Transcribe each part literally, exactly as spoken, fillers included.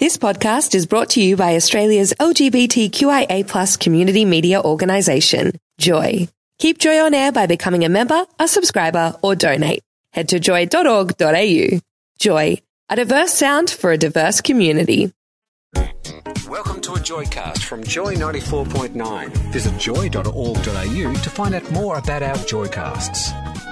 This podcast is brought to you by Australia's L G B T Q I A plus community media organisation, Joy. Keep Joy on air by becoming a member, a subscriber, or donate. Head to joy dot org dot a u. Joy, a diverse sound for a diverse community. Welcome to a Joycast from Joy ninety-four point nine. Visit joy dot org dot a u to find out more about our Joycasts.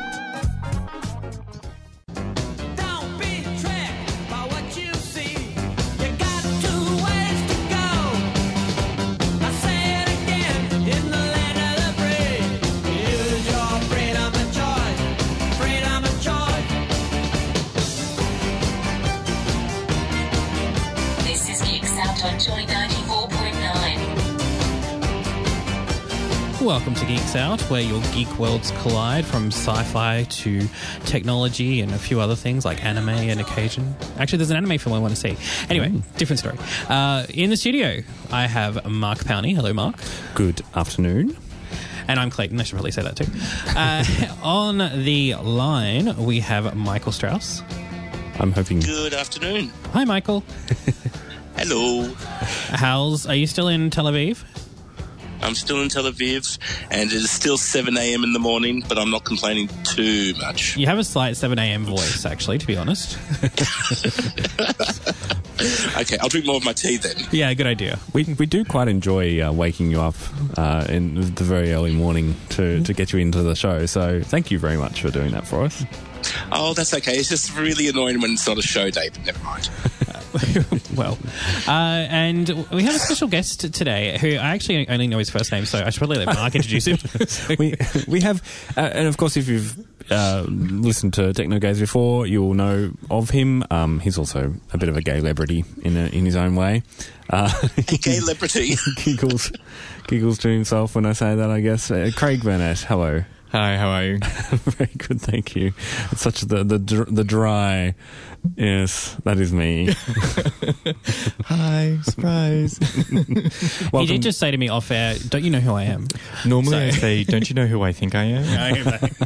Joy ninety-four point nine. Welcome to Geeks Out, where your geek worlds collide, from sci-fi to technology and a few other things like anime and occasion. Actually, there's an anime film I want to see. Anyway, mm. different story. Uh, in the studio, I have Mark Powney. Hello, Mark. Good afternoon. And I'm Clayton. I should probably say that too. Uh, on the line, we have Michael Strauss. I'm hoping... Good afternoon. Hi, Michael. Hello. How's... Are you still in Tel Aviv? I'm still in Tel Aviv, and it is still seven a.m. in the morning, but I'm not complaining too much. You have a slight seven a.m. voice, actually, to be honest. Okay, I'll drink more of my tea then. Yeah, good idea. We we do quite enjoy uh, waking you up uh, in the very early morning to, to get you into the show, so thank you very much for doing that for us. Oh, that's okay. It's just really annoying when it's not a show day, but never mind. Well, uh, and we have a special guest today who I actually only know his first name, so I should probably let Mark introduce him. we we have, uh, and of course, if you've uh, listened to Techno Gaze before, you'll know of him. Um, he's also a bit of a gay celebrity in a, in his own way. Uh, a gay celebrity. giggles, giggles to himself when I say that, I guess. Uh, Craig Burnett, hello. Hi, how are you? Very good, thank you. It's such the the the dry. Yes, that is me. Hi, surprise. He did just say to me off air, "Don't you know who I am?" Normally so. I say, "Don't you know who I think I am?"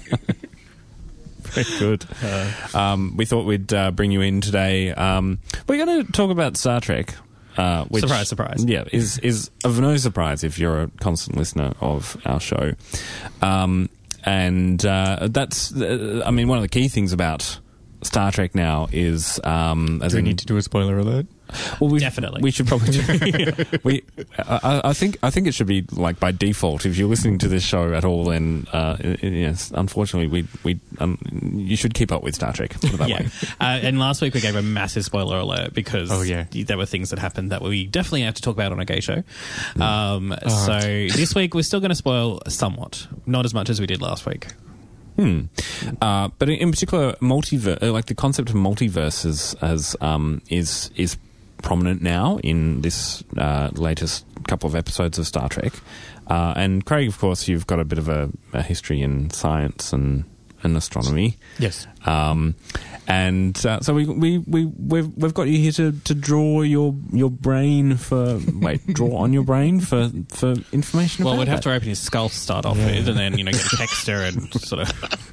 Very good. Uh, um, we thought we'd uh, bring you in today. Um, we're going to talk about Star Trek. Uh, which, surprise, surprise. Yeah, is is of no surprise if you're a constant listener of our show. Um, and uh, that's, uh, I mean, one of the key things about Star Trek now is... Um, as do we in, need to do a spoiler alert? Well, we, Definitely. We should probably do. we, I, I think, I think it should be like by default. If you're listening to this show at all, then uh, yes, unfortunately, we we um, you should keep up with Star Trek. Put it that yeah. way. Uh, and last week we gave a massive spoiler alert because oh, yeah. there were things that happened that we definitely have to talk about on a gay show. Um, oh. So this week we're still going to spoil somewhat, not as much as we did last week. Hmm. Uh, but in particular, multiverse, like the concept of multiverses, as um, is is. prominent now in this uh, latest couple of episodes of Star Trek. Uh, and Craig, of course, you've got a bit of a, a history in science and, and astronomy. Yes. Um, and uh, so we, we, we, we've, we've got you here to, to draw your your brain for... Wait, draw on your brain for, for information well, about we'd have that. to open his skull to start off yeah. with and then, you know, get a texter and sort of...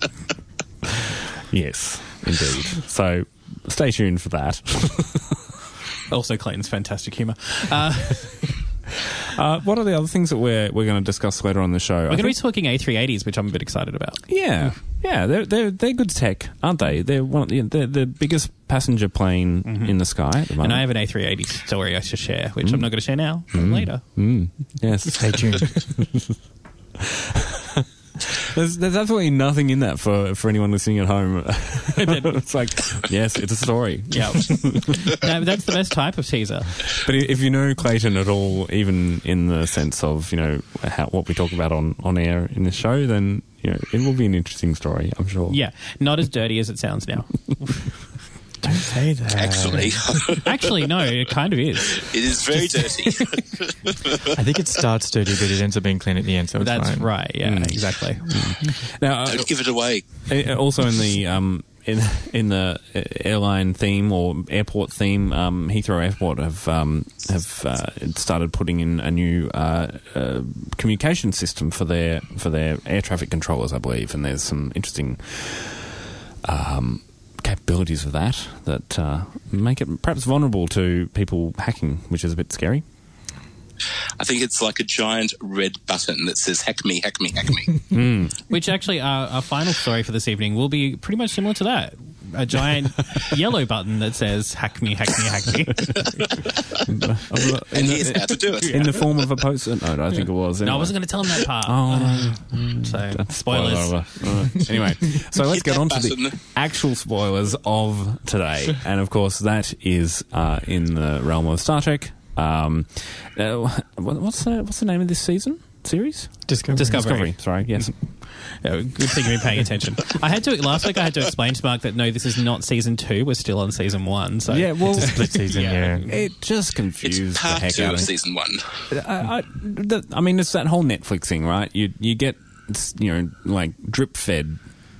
Yes, indeed. So stay tuned for that. Also, Clayton's fantastic humour. Uh, uh, what are the other things that we're we're going to discuss later on the show? We're going to be talking A three eighties, which I'm a bit excited about. Yeah, yeah, they're they're they're good tech, aren't they? They're one of the, they're the biggest passenger plane mm-hmm. in the sky at the moment. And I have an A three eighty story I should share, which mm. I'm not going to share now. Mm. Later. Mm. Yes, stay tuned. There's, there's absolutely nothing in that for, for anyone listening at home. It's like, yes, it's a story. Yeah, no, that's the best type of teaser. But if you know Clayton at all, even in the sense of, you know, how, what we talk about on, on air in this show, then, you know, it will be an interesting story, I'm sure. Yeah, not as dirty as it sounds now. Don't say that. Actually. Actually, no, it kind of is. It is very dirty. I think it starts dirty, but it ends up being clean at the end, so it's That's fine. right, yeah, mm. exactly. Mm. Now, Don't uh, give it away. Also in the... Um, In in the airline theme or airport theme, um, Heathrow Airport have um, have uh, started putting in a new uh, uh, communication system for their for their air traffic controllers, I believe. And there's some interesting um, capabilities of that that uh, make it perhaps vulnerable to people hacking, which is a bit scary. I think it's like a giant red button that says hack me, hack me, hack me. Which actually, our, our final story for this evening will be pretty much similar to that. A giant yellow button that says hack me, hack me, hack me. And here's how to do it. In the form of a post-it note, I think it was. Anyway. No, I wasn't going to tell him that part. Oh, no. So, spoilers. Spoiler alert. Anyway, so let's Hit get that on to the button. actual spoilers of today. And, of course, that is uh, in the realm of Star Trek. Um, uh, what- what's, the, what's the name of this season? Series? Discovery. Discovery. Sorry, yes. Yeah, good thing you've been paying attention. I had to last week. I had to explain to Mark that no, this is not season two. We're still on season one. So Yeah, well, It's a split season, Yeah. yeah. it just confused It's the part heck two out of of me. season one. I, I, the, I mean, it's that whole Netflix thing, right? You you get, you know, like drip fed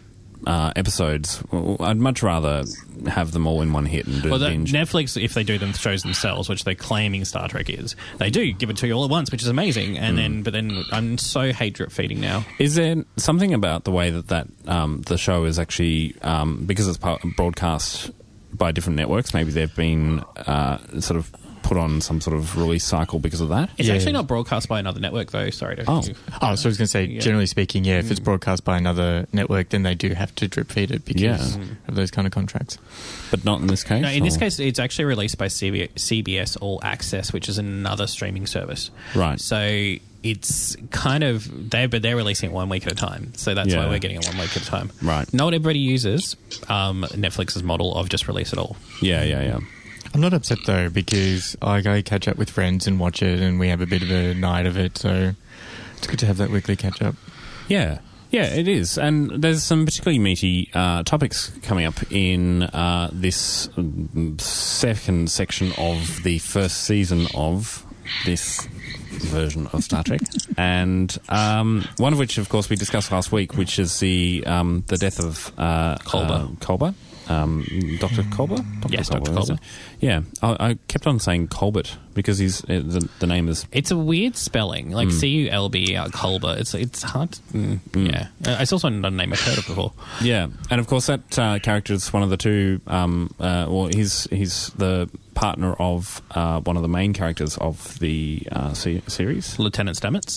uh, episodes. Well, I'd much rather have them all in one hit and do Well, a that, binge. Netflix, if they do them shows themselves, which they're claiming Star Trek is, they do give it to you all at once, which is amazing. And then, but then I'm so hate drip feeding now. Is there something about the way that that um, the show is actually um, because it's part, broadcast by different networks? Maybe they've been uh, sort of put on some sort of release cycle because of that. It's Yeah. actually not broadcast by another network, though. Sorry to. Oh. Oh, so I was going to say, Yeah. generally speaking, yeah, if it's broadcast by another network, then they do have to drip feed it because Yeah. of those kind of contracts. But not in this case. No, in this or- case, it's actually released by C B- C B S All Access, which is another streaming service. Right. So it's kind of they, but they're releasing it one week at a time. So that's Yeah. why we're getting it one week at a time. Right. Not everybody uses um, Netflix's model of just release it all. Yeah, yeah, yeah. I'm not upset though because I go catch up with friends and watch it, and we have a bit of a night of it. So it's good to have that weekly catch up. Yeah, yeah, it is. And there's some particularly meaty uh, topics coming up in uh, this mm, second section of the first season of this version of Star Trek. And um, one of which, of course, we discussed last week, which is the um, the death of uh, Culber. Uh, Culber. Um, Doctor Culber? Doctor Yes, Doctor is Culber. it? Yeah, I, I kept on saying Colbert because he's uh, the, the name is. It's a weird spelling, like C U L B R Culber. It's it's hard. To, mm, Yeah, uh, it's also not a name I've heard of before. Yeah, and of course that uh, character is one of the two. Um, uh, well, he's he's the partner of uh, one of the main characters of the uh, se- series, Lieutenant Stamets.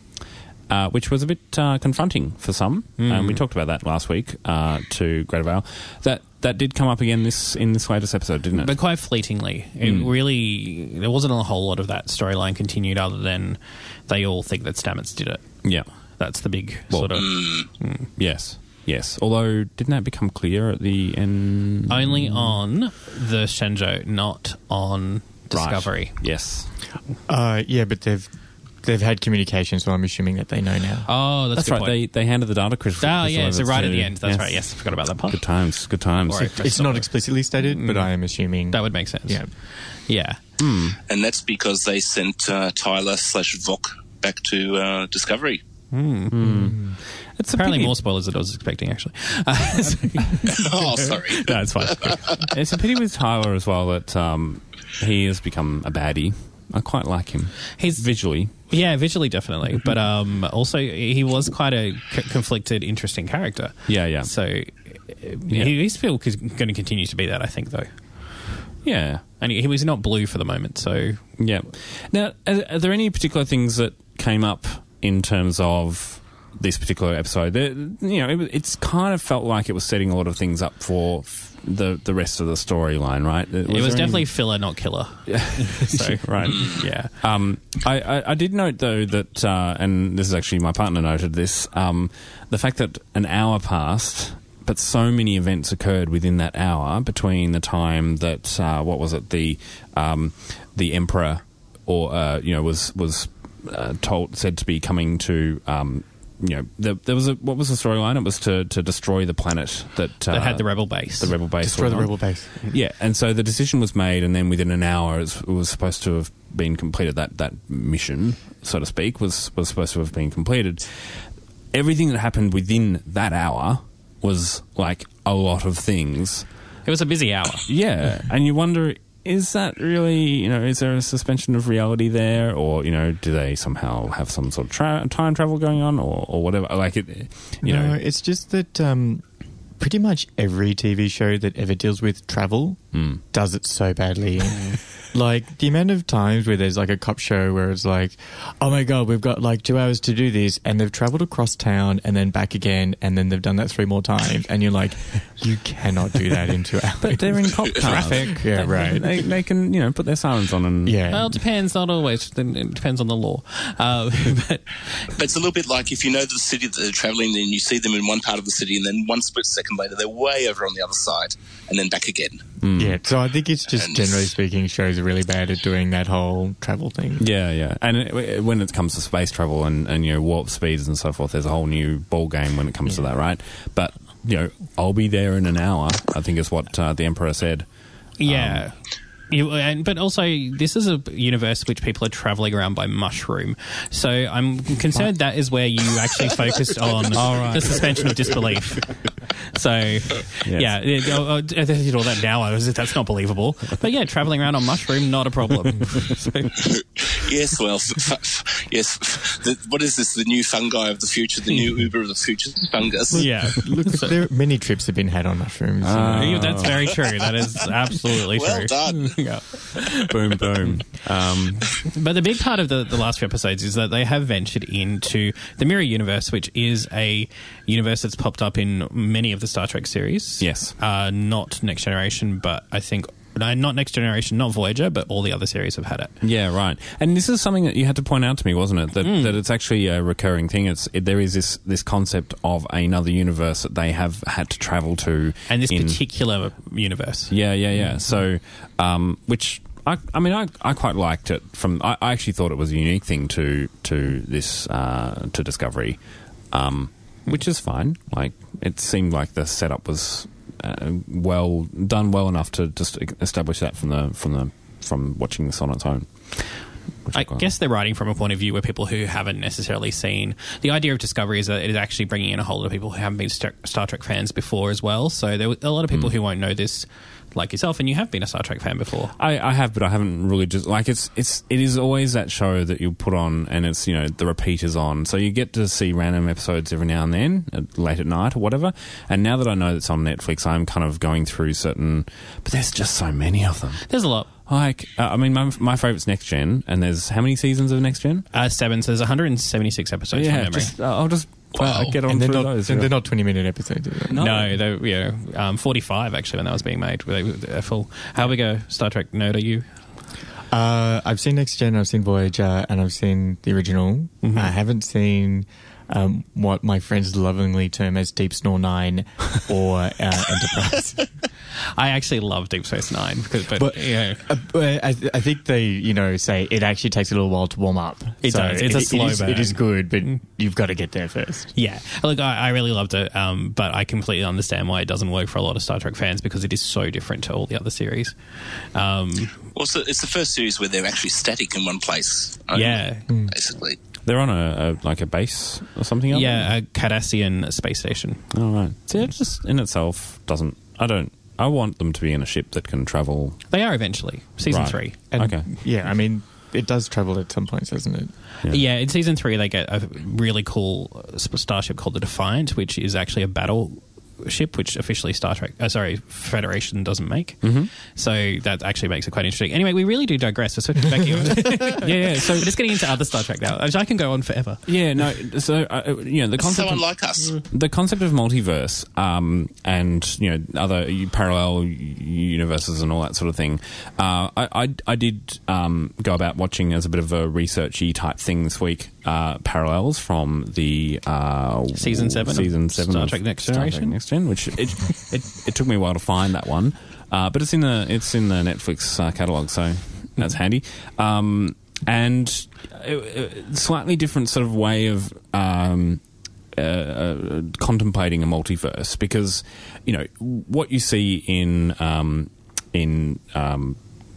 uh, which was a bit uh, confronting for some. And we talked about that last week uh, to Greta Vale. That that did come up again this in this latest episode, didn't it? But quite fleetingly. It really, there wasn't a whole lot of that storyline continued other than they all think that Stamets did it. yeah. That's the big Well, sort of... Yes. Yes. Although, didn't that become clear at the end? Only on the Shenzhou, not on Right. Discovery. Yes. Uh, yeah, but they've they've had communication, so I'm assuming that they know now. Oh, that's, That's a good right. point. They they handed the data crystal. Oh, crystal yeah, so over right at to- the end. That's right. Yes, I forgot about that part. Good times. Good times. Or- It's not explicitly stated, but I am assuming That would make sense. Yeah. Yeah. And that's because they sent uh, Tyler slash Vok back to uh, Discovery. It's a Apparently pity. more spoilers than I was expecting, actually. Uh, Oh, sorry. no, it's fine. It's a pity with Tyler as well that um, he has become a baddie. I quite like him. He's Visually. Yeah, visually, definitely. But um, also, he was quite a c- conflicted, interesting character. Yeah, yeah. So uh, he, he's still c- going to continue to be that, I think, though. Yeah. And he, he was not blue for the moment, so... Yeah. Now, are, are there any particular things that came up in terms of this particular episode? There, you know, it, it's kind of felt like it was setting a lot of things up for f- the the rest of the storyline, right? it was there any- definitely filler, not killer. so, right. yeah. Um, I, I, I did note, though, that, uh, and this is actually my partner noted this, um, the fact that an hour passed, but so many events occurred within that hour between the time that, uh, what was it, the um, the Emperor or, uh, you know, was, was uh, told, said to be coming to... Um, you know, there, there was a what was the storyline? It was to, to destroy the planet that uh, That had the rebel base. the rebel base, destroy the storyline. rebel base. Yeah, and so the decision was made, and then within an hour, it was, it was supposed to have been completed. That that mission, so to speak, was was supposed to have been completed. Everything that happened within that hour was like a lot of things. It was a busy hour. Yeah, and you wonder, is that really, you know, is there a suspension of reality there, or, you know, do they somehow have some sort of tra- time travel going on, or, or whatever? Like it, you no, know, it's just that um, pretty much every T V show that ever deals with travel Mm. does it so badly. Like, the amount of times where there's like a cop show where it's like, oh my God, we've got like two hours to do this, and they've travelled across town and then back again, and then they've done that three more times, and you're like, you cannot do that in two hours. But they're in cop cars. Traffic. Yeah, They- right. They, they can, you know, put their sirens on and... Yeah. Well, it depends. Not always. It depends on the law. Uh, but But it's a little bit like if you know the city that they're travelling, then you see them in one part of the city, and then one split second later, they're way over on the other side, and then back again. Yeah, so I think it's just, And- generally speaking, shows are really bad at doing that whole travel thing. Yeah, yeah. And it, when it comes to space travel and, and, you know, warp speeds and so forth, there's a whole new ball game when it comes to that, right? But, you know, I'll be there in an hour, I think is what uh, the Emperor said. yeah. You, and, but also, this is a universe which people are travelling around by mushroom. So I'm concerned that is where you actually focused on the suspension of disbelief. So, yeah, it, oh, oh, I did all that now. I was, that's not believable. But yeah, travelling around on mushroom, not a problem. So, Yes, well, f- f- yes. The, what is this? The new fungi of the future, the new Uber of the future, fungus. yeah. Look, there many trips have been had on mushrooms. you know. Yeah, that's very true. That is absolutely Well true. done. Yeah. Boom, boom. Um, But the big part of the, the last few episodes is that they have ventured into the Mirror Universe, which is a universe that's popped up in many of the Star Trek series. Yes. Uh, not Next Generation, but I think... No, not Next Generation, not Voyager, but all the other series have had it. yeah, right. And this is something that you had to point out to me, wasn't it? That, that it's actually a recurring thing. It's it, there is this, this concept of another universe that they have had to travel to. And this in, particular universe. Yeah, yeah, yeah. So, um, which I, I mean, I, I quite liked it. From I, I actually thought it was a unique thing to to this uh, to Discovery, um, which is fine. Like, it seemed like the setup was uh, well done, well enough to just establish that from the from the from watching this on its own. Which I quite guess they're writing from a point of view where people who haven't necessarily seen... The idea of Discovery is that it is actually bringing in a whole lot of people who haven't been Star Star Trek fans before as well. So there were a lot of people who won't know this, like yourself, and you have been a Star Trek fan before. I, I have, but I haven't really just like it's it's it is always that show that you put on, and it's, you know, the repeaters on, so you get to see random episodes every now and then, at, late at night or whatever. And now that I know it's on Netflix, I'm kind of going through certain, but there's just so many of them. There's a lot. Like, uh, I mean, my my favorite's Next Gen, and there's how many seasons of Next Gen? Uh, seven, so there's one hundred seventy-six episodes from memory. just, uh, I'll just uh, get on and they're through not, those. and yeah. they're not twenty-minute episodes, are they? No. No, they were, you know, um, forty-five actually when that was being made. They were full. How big a Star Trek nerd are you? Uh, I've seen Next Gen, I've seen Voyager, and I've seen the original. Mm-hmm. I haven't seen um, what my friends lovingly term as Deep Snore Nine or uh, Enterprise. I actually love Deep Space Nine, because, but, But- you know, Uh, but I, th- I think they, you know, say it actually takes a little while to warm up. It does. It's a it, slow it is, burn. It is good, but you've got to get there first. yeah. Look, I, I really loved it, um, but I completely understand why it doesn't work for a lot of Star Trek fans, because it is so different to all the other series. Um, Well, so it's the first series where they're actually static in one place. only, yeah. Basically. They're on a, a like a base or something. aren't Yeah, a Cardassian space station. they? Oh, right. So it just in itself doesn't. I don't. I want them to be in a ship that can travel. They are eventually. Season Right. three. And, Okay. Yeah, I mean, it does travel at some points, doesn't it? Yeah. Yeah, in season three, they get a really cool uh, starship called the Defiant, which is actually a battle ship, which officially Star Trek, uh, sorry, Federation doesn't make. Mm-hmm. So that actually makes it quite interesting. Anyway, we really do digress. We're switching back here. yeah, yeah. So we're just getting into other Star Trek now. I can go on forever. Yeah, no. So uh, you know the concept. Someone of, like us. the concept of multiverse, um, and you know other parallel universes and all that sort of thing. Uh, I, I I did um, go about watching as a bit of a researchy type thing this week. Uh, parallels from the uh, Season seven of season seven Star of Trek Next Star Trek Generation. Next Gen, which it, it it took me a while to find that one, uh, but it's in the it's in the Netflix uh, catalog, so that's handy. Um, and uh, uh, slightly different sort of way of um, uh, uh, contemplating a multiverse, because you know what you see in um, in um,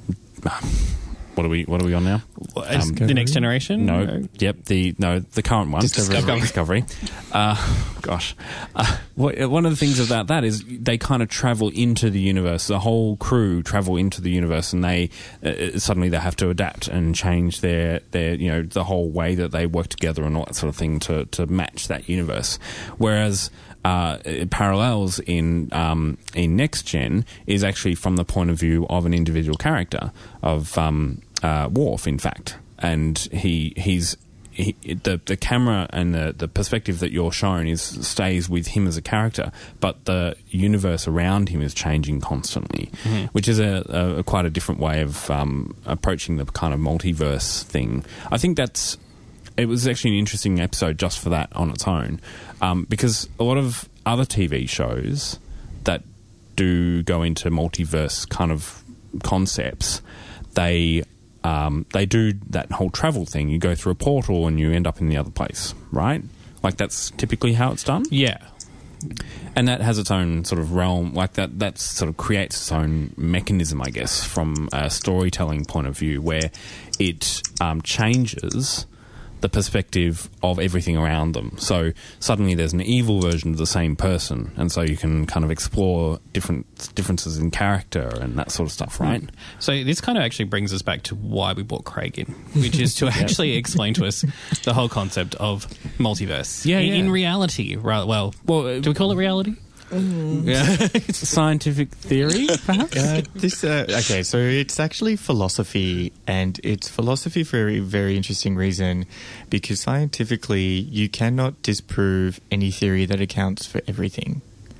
what are we what are we on now? Um, the Next Generation? No, yep, the no the current one, Discovery. Discovery. Uh, gosh. Uh, what, one of the things about that is they kind of travel into the universe. The whole crew travel into the universe, and they uh, suddenly they have to adapt and change their, their you know the whole way that they work together and all that sort of thing to to match that universe. Whereas uh, Parallels in um, in Next Gen is actually from the point of view of an individual character of um, uh, Worf, in fact, and he he's. He, the the camera and the, the perspective that you're shown is stays with him as a character, but the universe around him is changing constantly, mm-hmm. which is a, a, a quite a different way of um, approaching the kind of multiverse thing. I think that's it was actually an interesting episode just for that on its own, um, because a lot of other T V shows that do go into multiverse kind of concepts, they. Um, they do that whole travel thing. You go through a portal and you end up in the other place, right? Like that's typically how it's done. Yeah. And that has its own sort of realm, like that that sort of creates its own mechanism, I guess, from a storytelling point of view, where it um, changes the perspective of everything around them. So suddenly there's an evil version of the same person, and so you can kind of explore different differences in character and that sort of stuff, right? So this kind of actually brings us back to why we brought Craig in, which is to actually explain to us the whole concept of multiverse. Yeah, in, yeah. in reality, right? Well, well, do we call it reality? Mm. Yeah, it's scientific theory, perhaps. Uh, this uh, okay, so it's actually philosophy, and it's philosophy for a very interesting reason, because scientifically you cannot disprove any theory that accounts for everything.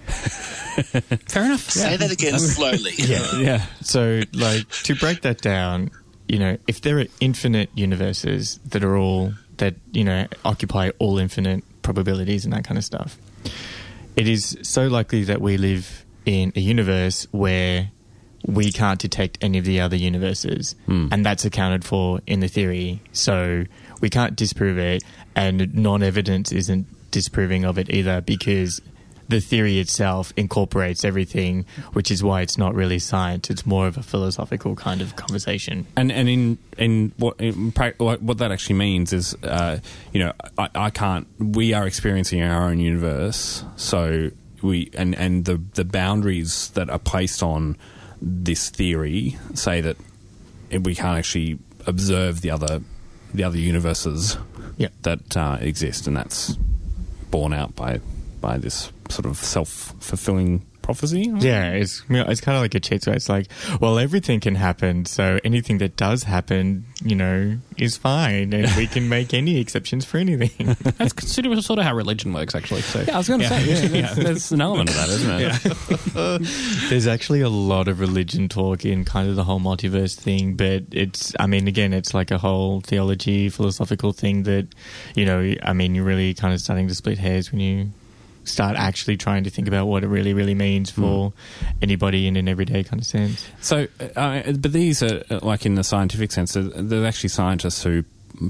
Fair enough. Say Yeah. that again slowly. Yeah, Yeah. So, like, to break that down, you know, if there are infinite universes that are all that you know occupy all infinite probabilities and that kind of stuff, it is so likely that we live in a universe where we can't detect any of the other universes, Mm. and that's accounted for in the theory. So we can't disprove it, and non-evidence isn't disproving of it either, because the theory itself incorporates everything, which is why it's not really science. It's more of a philosophical kind of conversation. And and in in what in pra- what what that actually means is, uh, you know, I, I can't. We are experiencing our own universe, so we and and the the boundaries that are placed on this theory say that we can't actually observe the other the other universes Yeah. that uh, exist, and that's borne out by by this sort of self-fulfilling prophecy. Yeah, it's you know, it's kind of like a cheat. So it's like, well, everything can happen, so anything that does happen, you know, is fine, and we can make any exceptions for anything. That's consider sort of how religion works, actually. So Yeah, I was going to Yeah. say, yeah, Yeah. there's, there's an element of that, isn't it? There's actually a lot of religion talk in kind of the whole multiverse thing, but it's, I mean, again, it's like a whole theology, philosophical thing that, you know, I mean, you're really kind of starting to split hairs when you start actually trying to think about what it really, really means for mm. anybody in an everyday kind of sense. So, uh, but these are, uh, like in the scientific sense, there's, there's actually scientists who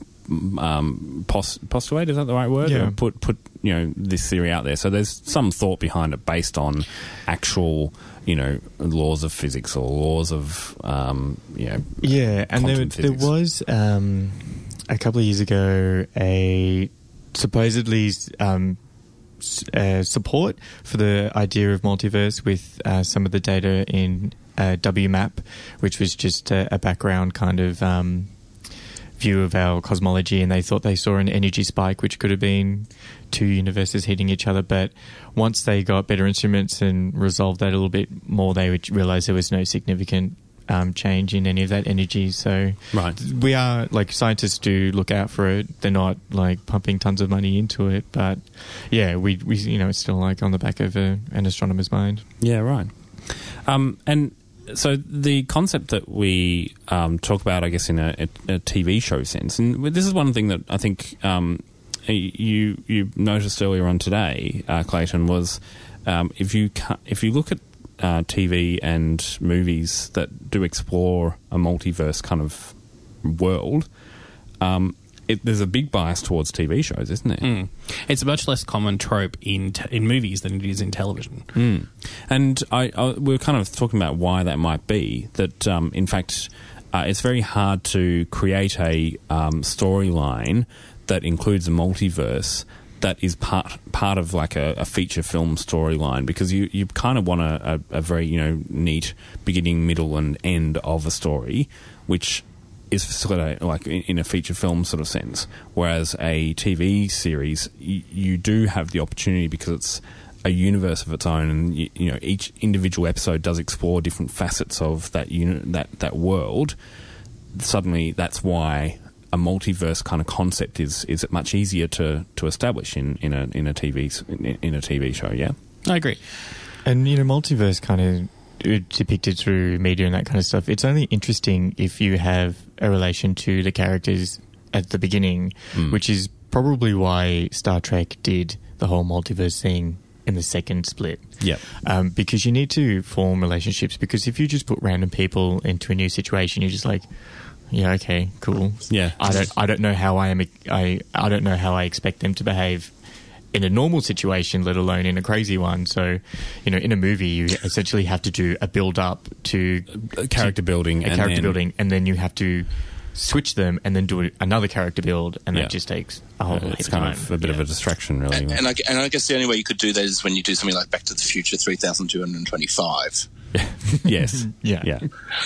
um, pos- postulate, is that the right word? Yeah. Or put, put, you know, this theory out there. So there's some thought behind it based on actual, you know, laws of physics or laws of, um, you know, Yeah, and there, quantum there physics. was, um, a couple of years ago, a supposedly... Um, Uh, support for the idea of multiverse with uh, some of the data in uh, W MAP, which was just a, a background kind of um, view of our cosmology, and they thought they saw an energy spike, which could have been two universes hitting each other. But once they got better instruments and resolved that a little bit more, they would realise there was no significant Um, change in any of that energy. So Right. we are, like, scientists do look out for it. They're not like pumping tons of money into it, but yeah, we, we you know, it's still like on the back of a, an astronomer's mind. Yeah, right. Um, and so the concept that we um, talk about, I guess, in a, a, a T V show sense, and this is one thing that I think um, you you noticed earlier on today, uh, Clayton, was um, if you ca- if you look at Uh, T V and movies that do explore a multiverse kind of world, um, it, there's a big bias towards T V shows, isn't there? Mm. It's a much less common trope in te- in movies than it is in television. Mm. And I, I, we're kind of talking about why that might be. That, um, in fact, uh, it's very hard to create a um, storyline that includes a multiverse that is part part of like a, a feature film storyline, because you, you kind of want a, a, a very, you know, neat beginning, middle, and end of a story, which is facilitated like in, in a feature film sort of sense. Whereas a T V series, you, you do have the opportunity, because it's a universe of its own, and you, you know, each individual episode does explore different facets of that uni- that that world. Suddenly, that's why a multiverse kind of concept is is much easier to, to establish in, in a in a T V in, in a T V show. Yeah, I agree. And you know, multiverse kind of depicted through media and that kind of stuff. It's only interesting if you have a relation to the characters at the beginning, mm. which is probably why Star Trek did the whole multiverse thing in the second split. Yeah. Um, because you need to form relationships, because if you just put random people into a new situation, you're just like, yeah, okay, cool. Yeah. I don't I don't know how I am I I don't know how I expect them to behave in a normal situation, let alone in a crazy one. So, you know, in a movie you essentially have to do a build up to character to, building a and character then, building and then you have to switch them and then do another character build, and yeah. that just takes a whole yeah, it's time. kind of a bit yeah. of a distraction, really. And, and, I, and I guess the only way you could do that is when you do something like Back to the Future three thousand two hundred twenty-five. Yes. Yeah. Yeah.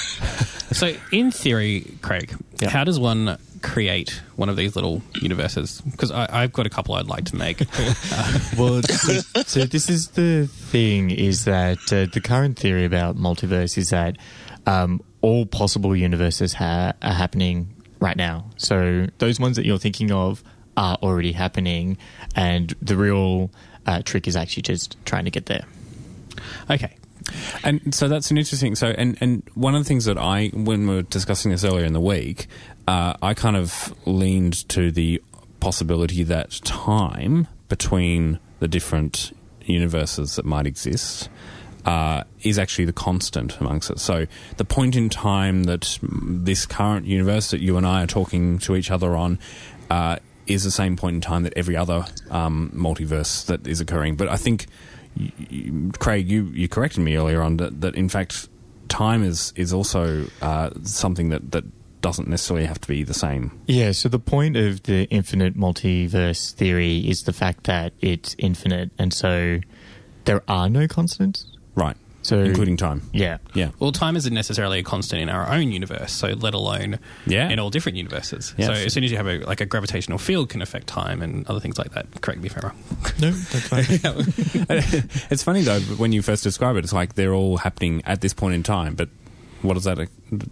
So, in theory, Craig, Yeah. how does one create one of these little universes? Because I've got a couple I'd like to make. Well, so, so this is the thing, is that uh, the current theory about multiverse is that um, all possible universes ha- are happening right now. So those ones that you're thinking of are already happening, and the real uh, trick is actually just trying to get there. Okay. And so that's an interesting. So, and, and one of the things that I, when we were discussing this earlier in the week, uh, I kind of leaned to the possibility that time between the different universes that might exist uh, is actually the constant amongst it. So, the point in time that this current universe that you and I are talking to each other on uh, is the same point in time that every other um, multiverse that is occurring. But I think. You, Craig, you, you corrected me earlier on that, that in fact time is is also uh, something that, that doesn't necessarily have to be the same. Yeah, so the point of the infinite multiverse theory is the fact that it's infinite, and so there are no constants. Right. So, including time. Yeah. Yeah. Well, time isn't necessarily a constant in our own universe, so let alone yeah. in all different universes. Yes. So as soon as you have a like a gravitational field can affect time and other things like that. Correct me if I'm wrong. No, that's fine. It's funny though, when you first describe it, it's like they're all happening at this point in time, but what is that?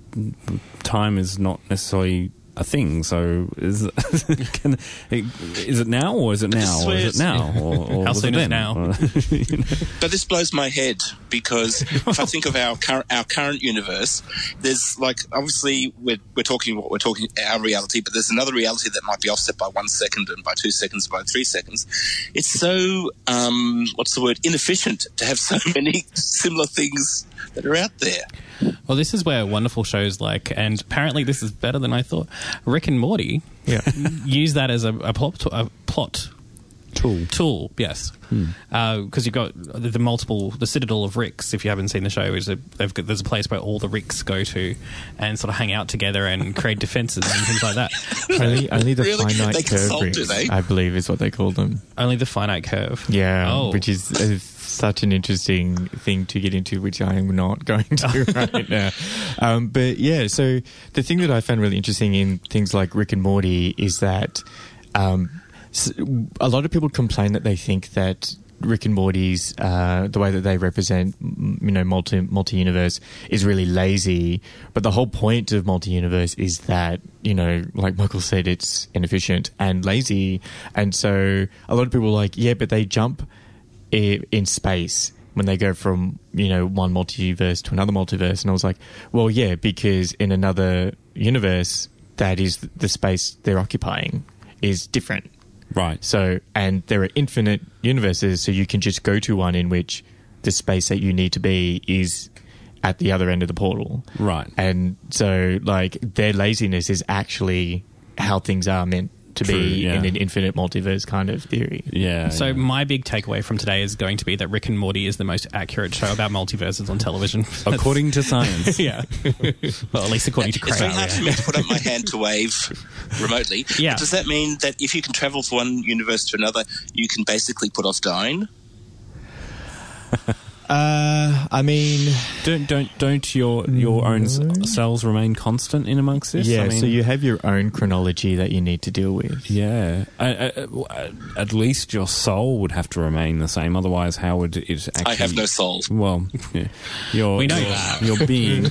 Time is not necessarily a thing, so is it, can, is it now or is it now or is it now or, or how was soon it is then? now? You know? But this blows my head, because if I think of our current our current universe, there's like obviously we're we're talking what we're talking our reality, but there's another reality that might be offset by one second and by two seconds, by three seconds. It's so um, what's the word? Inefficient to have so many similar things that are out there. Well, this is where wonderful shows like, and apparently this is better than I thought, Rick and Morty Yeah. use that as a, a plot, a plot Tool. tool, yes, because hmm. uh, you've got the, the multiple, the Citadel of Ricks. If you haven't seen the show, is a, they've got, there's a place where all the Ricks go to and sort of hang out together and create defenses and things like that. only, only the Really? finite They curve consult, rings, do they? I believe, is what they call them. Only the finite curve. Yeah, Oh. which is uh, such an interesting thing to get into, which I am not going to right now. Um, but yeah, so the thing that I found really interesting in things like Rick and Morty is that um, a lot of people complain that they think that Rick and Morty's uh, the way that they represent, you know, multi multi universe is really lazy. But the whole point of multi universe is that, you know, like Michael said, it's inefficient and lazy. And so a lot of people are like, yeah, but they jump i- in space when they go from, you know, one multiverse to another multiverse. And I was like, well, yeah, because in another universe, that is the space they're occupying is different. Right. So, and there are infinite universes, so you can just go to one in which the space that you need to be is at the other end of the portal. Right. And so, like, their laziness is actually how things are meant to True, be yeah. in an infinite multiverse kind of theory. Yeah. So yeah. my big takeaway from today is going to be that Rick and Morty is the most accurate show about multiverses on television. according to science. yeah. Well, at least according to It's Craig. very hard for me to put up my hand to wave remotely. Yeah. But does that mean that if you can travel from one universe to another, you can basically put off dying? Uh, I mean, Don't don't don't your your own s- cells remain constant in amongst this? yeah. I mean, so you have your own chronology that you need to deal with. yeah. I, I, at least your soul would have to remain the same. Otherwise, how would it actually? I have no soul. Well, yeah. your We know your, that. your being.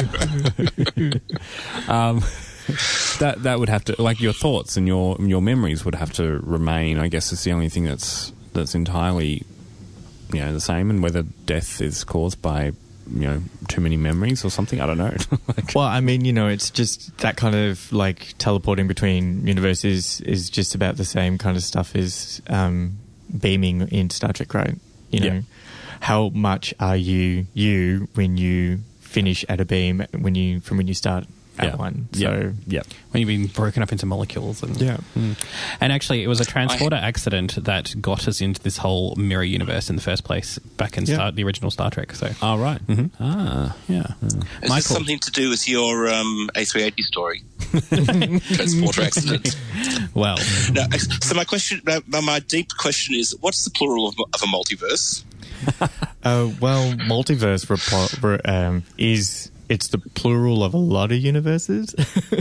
um, that that would have to, like, your thoughts and your your memories would have to remain. I guess it's the only thing that's that's entirely, you know, the same. And whether death is caused by, you know, too many memories or something, I don't know. Like, Well, I mean, you know, it's just that kind of like teleporting between universes is just about the same kind of stuff as um, beaming in Star Trek, right? You know, Yeah. how much are you you when you finish at a beam when you from when you start at yeah. one? Yeah. So yeah. When you've been broken up into molecules. And, yeah. Mm. And actually, it was a transporter accident that got us into this whole mirror universe in the first place back in Yeah. Star, the original Star Trek. So, Oh, right. Mhm. Ah. yeah. Is Michael. this something to do with your um, A three eighty story? Transporter accident. Well, No, ex- so my question, my, my deep question is, what's the plural of, of a multiverse? Uh, well, multiverse repo- re- um, is it's the plural of a lot of universes.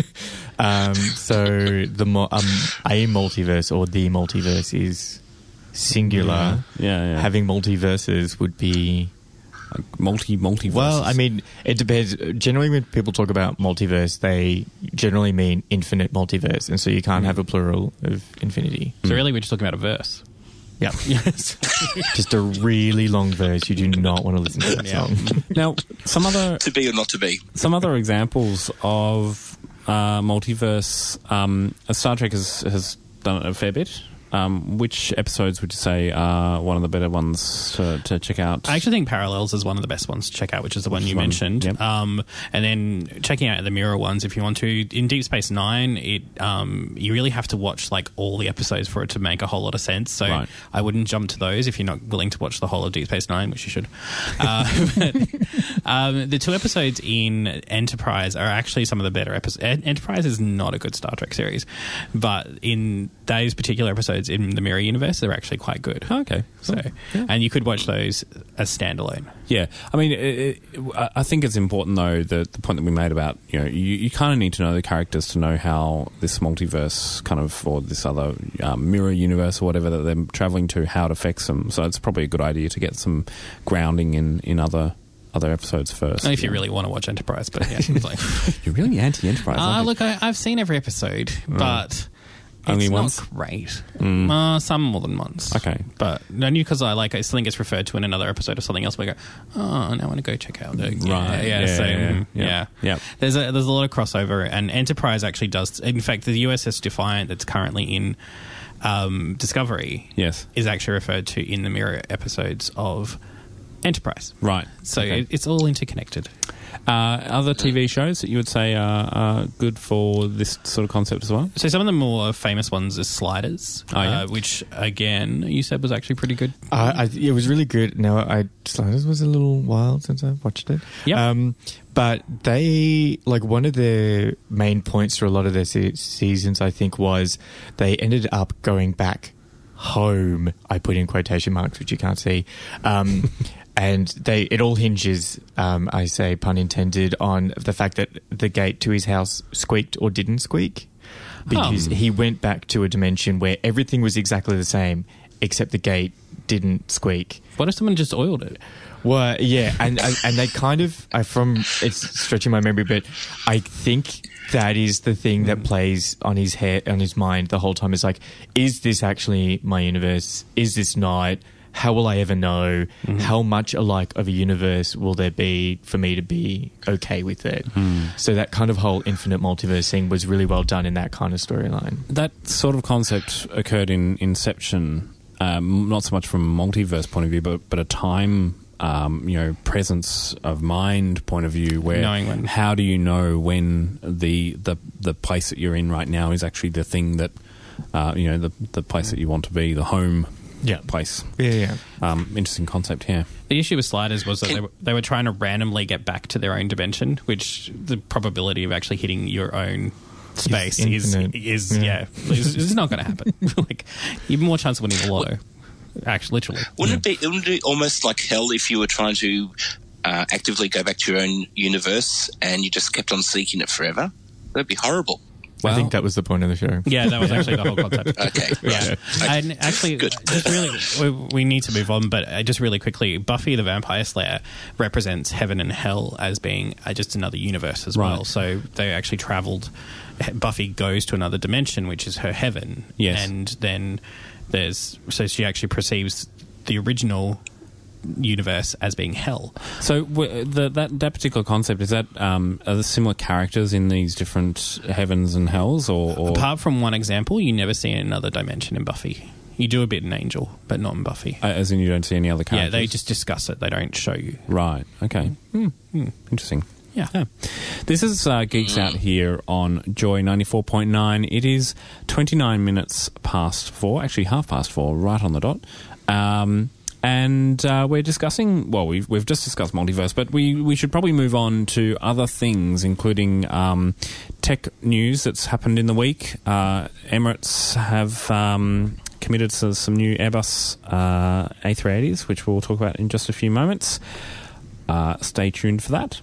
um, so the mo- um, a multiverse or the multiverse is singular. Yeah, yeah. Having multiverses would be. Like multi multiverses. Well, I mean, it depends. Generally, when people talk about multiverse, they generally mean infinite multiverse, and so you can't have a plural of infinity. so really, we're just talking about a verse. Yeah, Yes. just a really long verse. You do not want to listen to that Yeah. song. now some other To be or not to be? some other examples of uh, multiverse. Um, Star Trek has has done it a fair bit. Um, which episodes would you say are one of the better ones to, to check out? I actually think Parallels is one of the best ones to check out, which is the one Which you one? mentioned. Yep. Um, and then checking out the mirror ones if you want to. In Deep Space Nine, it um, you really have to watch like all the episodes for it to make a whole lot of sense. So Right. I wouldn't jump to those if you're not willing to watch the whole of Deep Space Nine, which you should. Uh, but, um, the two episodes in Enterprise are actually some of the better episodes. Enterprise is not a good Star Trek series, but in those particular episodes in the mirror universe, they're actually quite good. Okay. So, and you could watch those as standalone. Yeah, I mean, it, it, I think it's important though that the point that we made about, you know, you, you kind of need to know the characters to know how this multiverse kind of, or this other um, mirror universe or whatever that they're traveling to, how it affects them. So it's probably a good idea to get some grounding in in other other episodes first. If you really want to watch Enterprise, but yeah, it's like, You're really anti-Enterprise. uh, aren't you? look, I, I've seen every episode, but Only it's once? not great. Mm. Uh, some more than once. Okay. but only because I like something gets referred to in another episode of something else. We go, oh, now I want to go check out the yeah, Right. Yeah, Yeah, so, yeah, mm, yeah. yeah. Yeah. There's a there's a lot of crossover, and Enterprise actually does. In fact, the U S S Defiant that's currently in um, Discovery, Yes. is actually referred to in the mirror episodes of Enterprise. Right. So Okay. it, it's all interconnected. Uh, other T V shows that you would say are, are good for this sort of concept as well? So some of the more famous ones is Sliders, Oh, yeah. uh, which again you said was actually pretty good. Uh, I, it was really good. Now, I Sliders was a little while since I watched it. Yep. Um, but they, like, one of their main points for a lot of their se- seasons, I think, was they ended up going back home. I put in quotation marks, which you can't see. Um, and they, it all hinges, um, I say, pun intended, on the fact that the gate to his house squeaked or didn't squeak. Because Huh. he went back to a dimension where everything was exactly the same, except the gate didn't squeak. What if someone just oiled it? Well, yeah, and and and they kind of, I from it's stretching my memory, but I think that is the thing that plays on his head, on his mind the whole time. Is like, is this actually my universe? Is this not? How will I ever know? Mm-hmm. How much alike of a universe will there be for me to be okay with it? Mm. So that kind of whole infinite multiverse thing was really well done in that kind of storyline. That sort of concept occurred in Inception, um, not so much from a multiverse point of view, but but a time, um, you know, presence of mind point of view. Where Knowing when. how do you know when the the the place that you're in right now is actually the thing that uh, you know, the the place that you want to be, the home Yeah. place. Yeah, yeah. Um, interesting concept here. The issue with sliders was that they were, they were trying to randomly get back to their own dimension, which the probability of actually hitting your own space is infinite. is, Yeah. yeah, it's, it's not going to happen. Like, even more chance of winning the lotto. Actually, literally. Wouldn't it be? Wouldn't it be almost like hell if you were trying to uh, actively go back to your own universe and you just kept on seeking it forever? That'd be horrible. I think that was the point of the show. Yeah, that was actually the whole concept. Okay, Yeah, right. and actually, Good. just really, we, we need to move on. But uh, just really quickly, Buffy the Vampire Slayer represents heaven and hell as being uh, just another universe as well. Right. So they actually travelled. Buffy goes to another dimension, which is her heaven. Yes. and then there's so she actually perceives the original universe as being hell. So w- the, that that particular concept, is that um, are there similar characters in these different heavens and hells, or, or Apart from one example, you never see another dimension in Buffy. You do a bit in Angel, but not in Buffy. uh, as in you don't see any other Yeah, characters? they just discuss it. They don't show you. Right. Okay. Hmm. Interesting. Yeah. Yeah. This is uh, Geeks Out here on Joy ninety-four point nine. It is twenty-nine minutes past four, actually half past four, right on the dot. Um, and uh, we're discussing, well, we've, we've just discussed multiverse, but we, we should probably move on to other things, including um, tech news that's happened in the week. Uh, Emirates have um, committed to some new Airbus uh, A three eighties, which we'll talk about in just a few moments. Uh, stay tuned for that.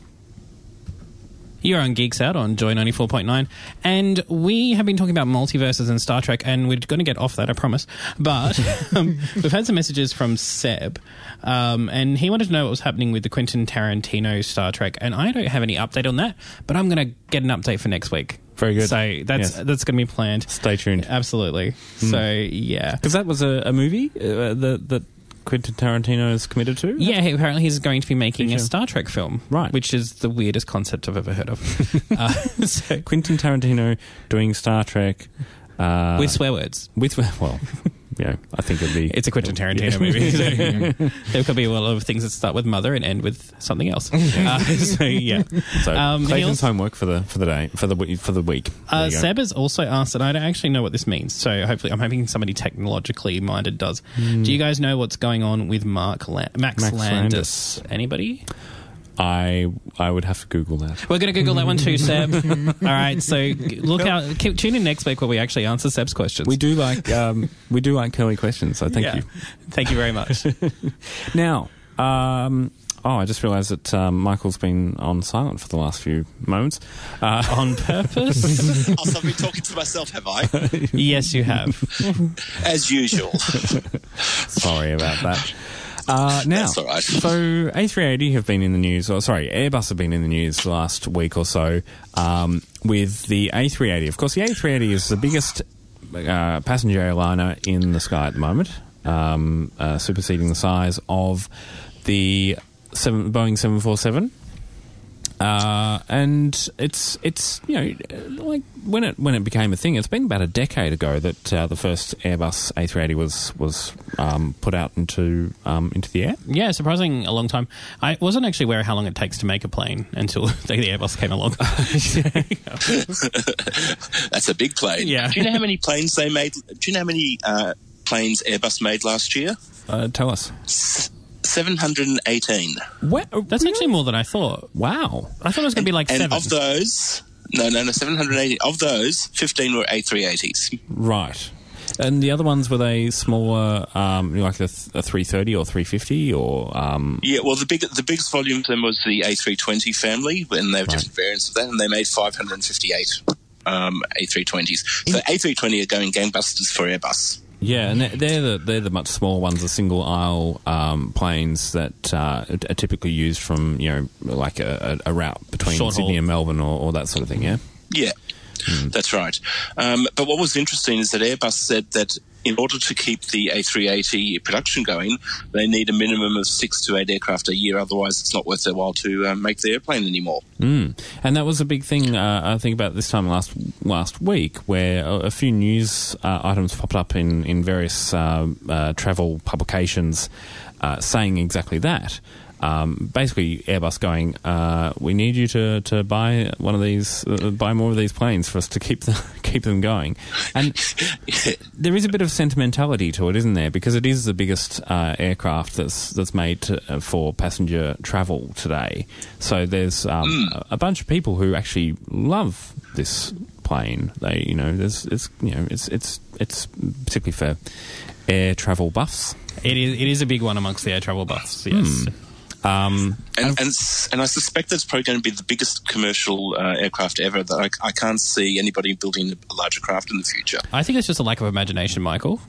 You're on Geeks Out on Joy ninety-four point nine, and we have been talking about multiverses and Star Trek, and we're going to get off that, I promise. But um, we've had some messages from Seb, um, and he wanted to know what was happening with the Quentin Tarantino Star Trek, and I don't have any update on that, but I'm going to get an update for next week. Very good. So that's Yes. that's going to be planned. Stay tuned. Absolutely. So, yeah. Because that was a, a movie uh, that, that Quentin Tarantino is committed to? Yeah, he, apparently he's going to be making a Feature. Star Trek film. Right. Which is the weirdest concept I've ever heard of. uh, so, Quentin Tarantino doing Star Trek. Uh, with swear words. With, well, yeah, I think it'd be... It's a Quentin Tarantino movie. So there could be a lot of things that start with mother and end with something else. Uh, so yeah. So Um, he Clayton's also- homework for the for the day for the w- for the week. There Uh, you go. Seb has also asked, and I don't actually know what this means. So hopefully, I'm hoping somebody technologically minded does. Do you guys know what's going on with Mark La- Max, Max Landis? Anybody? I I would have to Google that. We're going to Google that one too, Seb. All right, so g- look out. Keep, tune in next week where we actually answer Seb's questions. We do like um, we do like curly questions, so thank Yeah. you. Thank you very much. Now, um, oh, I just realised that um, Michael's been on silent for the last few moments. Uh, On purpose? Also, I've been talking to myself, have I? Yes, you have. As usual. sorry about that. Uh, now, That's all right. so A three eighty have been in the news, or sorry, Airbus have been in the news the last week or so um, with the A three eighty. Of course, the A three eighty is the biggest uh, passenger airliner in the sky at the moment, um, uh, superseding the size of the seven, Boeing seven forty-seven. Uh, and it's it's you know like when it when it became a thing, it's been about a decade ago that uh, the first Airbus A three eighty was was um, put out into um, into the air. Yeah, surprising a long time. I wasn't actually aware how long it takes to make a plane until the Airbus came along. That's a big plane. Yeah. Do you know how many planes they made? Do you know how many uh, planes Airbus made last year? Uh, tell us. seven hundred eighteen. What? That's actually more than I thought. Wow. I thought it was going to be like And seven. of those, no, no, no, seven hundred eighty. Of those, fifteen were A three eighties. Right. And the other ones, were they smaller, um, like a, th- a three thirty or three fifty or... Um, Yeah, well, the big, the biggest volume of them was the A three twenty family, and they have different variants of that, and they made five hundred fifty-eight um, A three twenties. So A three twenty are going gangbusters for Airbus. yeah, and they're, they're the they're the much smaller ones, the single aisle um, planes that uh, are typically used from, you know, like a, a, a route between Short Sydney haul. and Melbourne or, or that sort of thing, yeah? Yeah, that's right. Um, but what was interesting is that Airbus said that in order to keep the A three eighty production going, they need a minimum of six to eight aircraft a year. Otherwise, it's not worth their while to uh, make the airplane anymore. Mm. And that was a big thing, uh, I think, about this time last last week, where a, a few news uh, items popped up in, in various uh, uh, travel publications uh, saying exactly that. Um, basically, Airbus going, uh, we need you to, to buy one of these, uh, buy more of these planes for us to keep the keep them going. And there is a bit of sentimentality to it, isn't there? Because it is the biggest uh, aircraft that's that's made to, uh, for passenger travel today. So there's um, mm. a, a bunch of people who actually love this plane. They, you know, there's it's you know it's it's it's particularly for air travel buffs. It is it is a big one amongst the air travel buffs. Yes. Mm. Um, and, and and I suspect that's probably going to be the biggest commercial uh, aircraft ever. That I, I can't see anybody building a larger craft in the future. I think it's just a lack of imagination, Michael.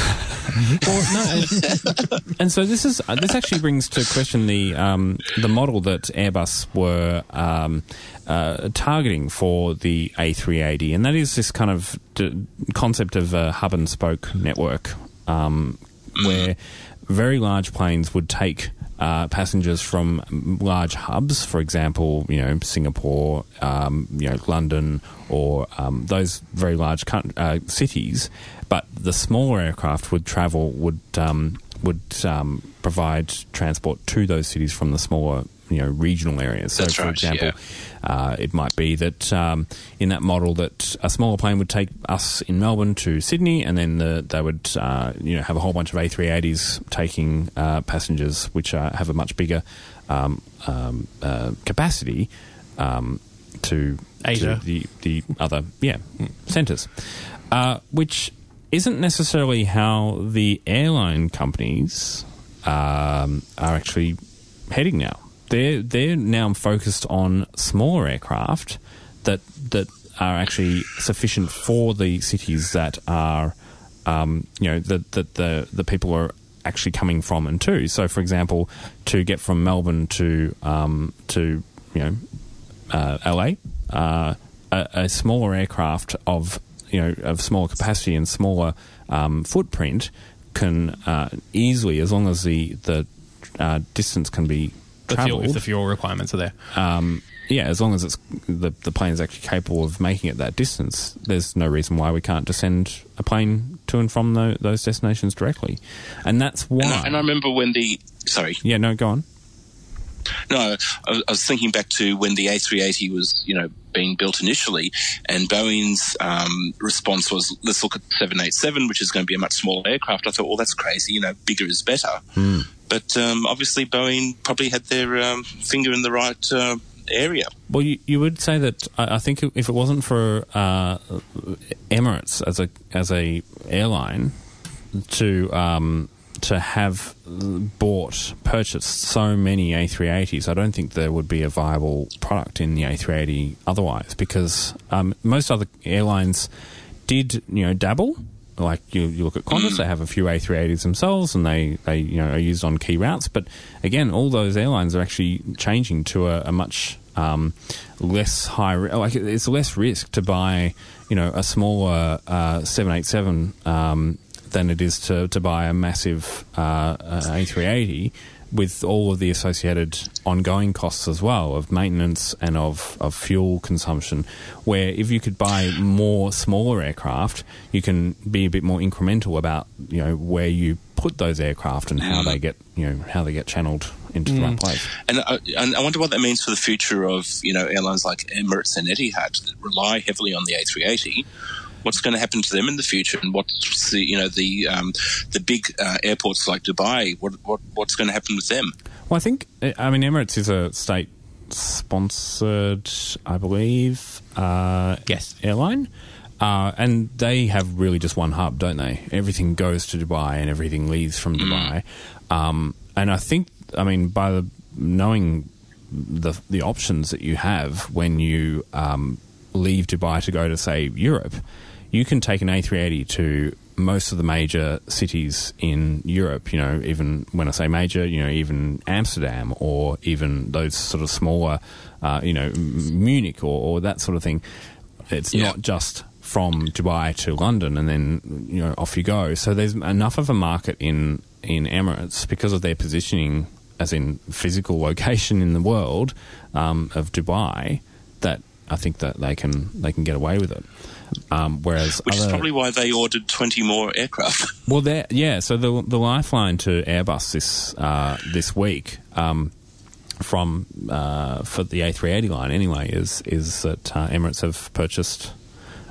Well, no, and, and so this is uh, this actually brings to question the um, the model that Airbus were um, uh, targeting for the A three eighty, and that is this kind of d- concept of a hub and spoke network, um, mm. where very large planes would take Uh, passengers from large hubs, for example, you know, Singapore, um, you know, London, or um, those very large co- uh, cities. But the smaller aircraft would travel, would um, would um, provide transport to those cities from the smaller, you know, regional areas. So, That's for right, example, yeah. uh, it might be that um, in that model that a smaller plane would take us in Melbourne to Sydney, and then the, they would, uh, you know, have a whole bunch of A three eighties taking uh, passengers, which uh, have a much bigger um, um, uh, capacity um, to, Asia. to the the other yeah centres, uh, which isn't necessarily how the airline companies um, are actually heading now. They're they're now focused on smaller aircraft that that are actually sufficient for the cities that are, um, you know, that that the the people are actually coming from and to. So, for example, to get from Melbourne to um, to you know uh, L A, uh, a, a smaller aircraft of you know of smaller capacity and smaller um, footprint can uh, easily, as long as the the uh, distance can be The fuel, if the fuel requirements are there. Um, yeah, as long as it's the the plane is actually capable of making it that distance, there's no reason why we can't just send a plane to and from the, those destinations directly, and that's why. And I, and I remember when the sorry, yeah, no, go on. No, I, I was thinking back to when the A three eighty was, you know, being built initially, and Boeing's um, response was, let's look at seven eighty-seven, which is going to be a much smaller aircraft. I thought, well, that's crazy, you know, bigger is better. Mm. But um, obviously Boeing probably had their um, finger in the right uh, area. Well, you, you would say that, I, I think if it wasn't for uh, Emirates as a as a airline to um, to have bought, purchased so many A three eighties, I don't think there would be a viable product in the A three eighty otherwise, because um, most other airlines did, you know, dabble. Like you, you look at Qantas, they have a few A three eighties themselves, and they, they you know are used on key routes. But again, all those airlines are actually changing to a, a much um, less high, like it's less risk to buy, you know, a smaller uh, seven eighty-seven um, than it is to, to buy a massive uh, A three eighty, with all of the associated ongoing costs as well of maintenance and of, of fuel consumption, where if you could buy more smaller aircraft, you can be a bit more incremental about, you know, where you put those aircraft and how they get, you know, how they get channeled into mm. the right place. And I, and I wonder what that means for the future of, you know, airlines like Emirates and Etihad that rely heavily on the A three eighty. What's going to happen to them in the future, and what's the you know the um, the big uh, airports like Dubai? What what what's going to happen with them? Well, I think I mean Emirates is a state-sponsored, I believe, uh, yes, airline, uh, and they have really just one hub, don't they? Everything goes to Dubai and everything leaves from Dubai, mm. um, and I think I mean by the knowing the the options that you have when you um, leave Dubai to go to say Europe. You can take an A three eighty to most of the major cities in Europe, you know, even when I say major, you know, even Amsterdam or even those sort of smaller, uh, you know, Munich or, or that sort of thing. It's yeah. not just from Dubai to London and then, you know, off you go. So there's enough of a market in, in Emirates because of their positioning as in physical location in the world um, of Dubai that I think that they can they can get away with it. Um, whereas Which other, is probably why they ordered twenty more aircraft. Well, yeah. So the the lifeline to Airbus this uh, this week um, from uh, for the A three eighty line anyway is is that uh, Emirates have purchased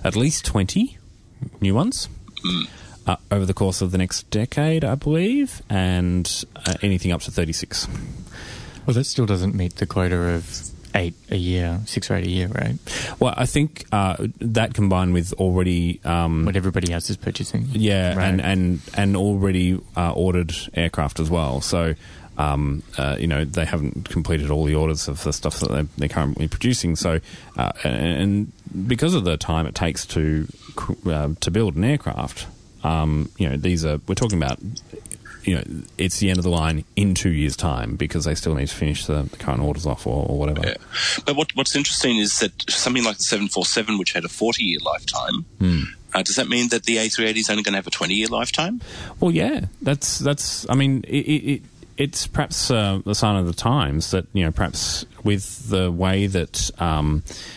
at least twenty new ones Mm. uh, over the course of the next decade, I believe, and uh, anything up to thirty-six. Well, that still doesn't meet the quota of eight a year, six or eight a year, right? Well, I think uh, that combined with already... Um, What everybody else is purchasing. yeah, Right. and, and, and already uh, ordered aircraft as well. So, um, uh, you know, they haven't completed all the orders of the stuff that they're, they're currently producing. So, uh, and because of the time it takes to uh, to build an aircraft, um, you know, these are... We're talking about... You know, it's the end of the line in two years' time because they still need to finish the, the current orders off or, or whatever. Yeah. But what, what's interesting is that something like the seven forty-seven, which had a forty-year lifetime, Hmm. uh, does that mean that the A three eighty is only going to have a twenty-year lifetime? Well, yeah, that's that's. I mean, it, it, it it's perhaps uh, the sign of the times that you know, perhaps with the way that um,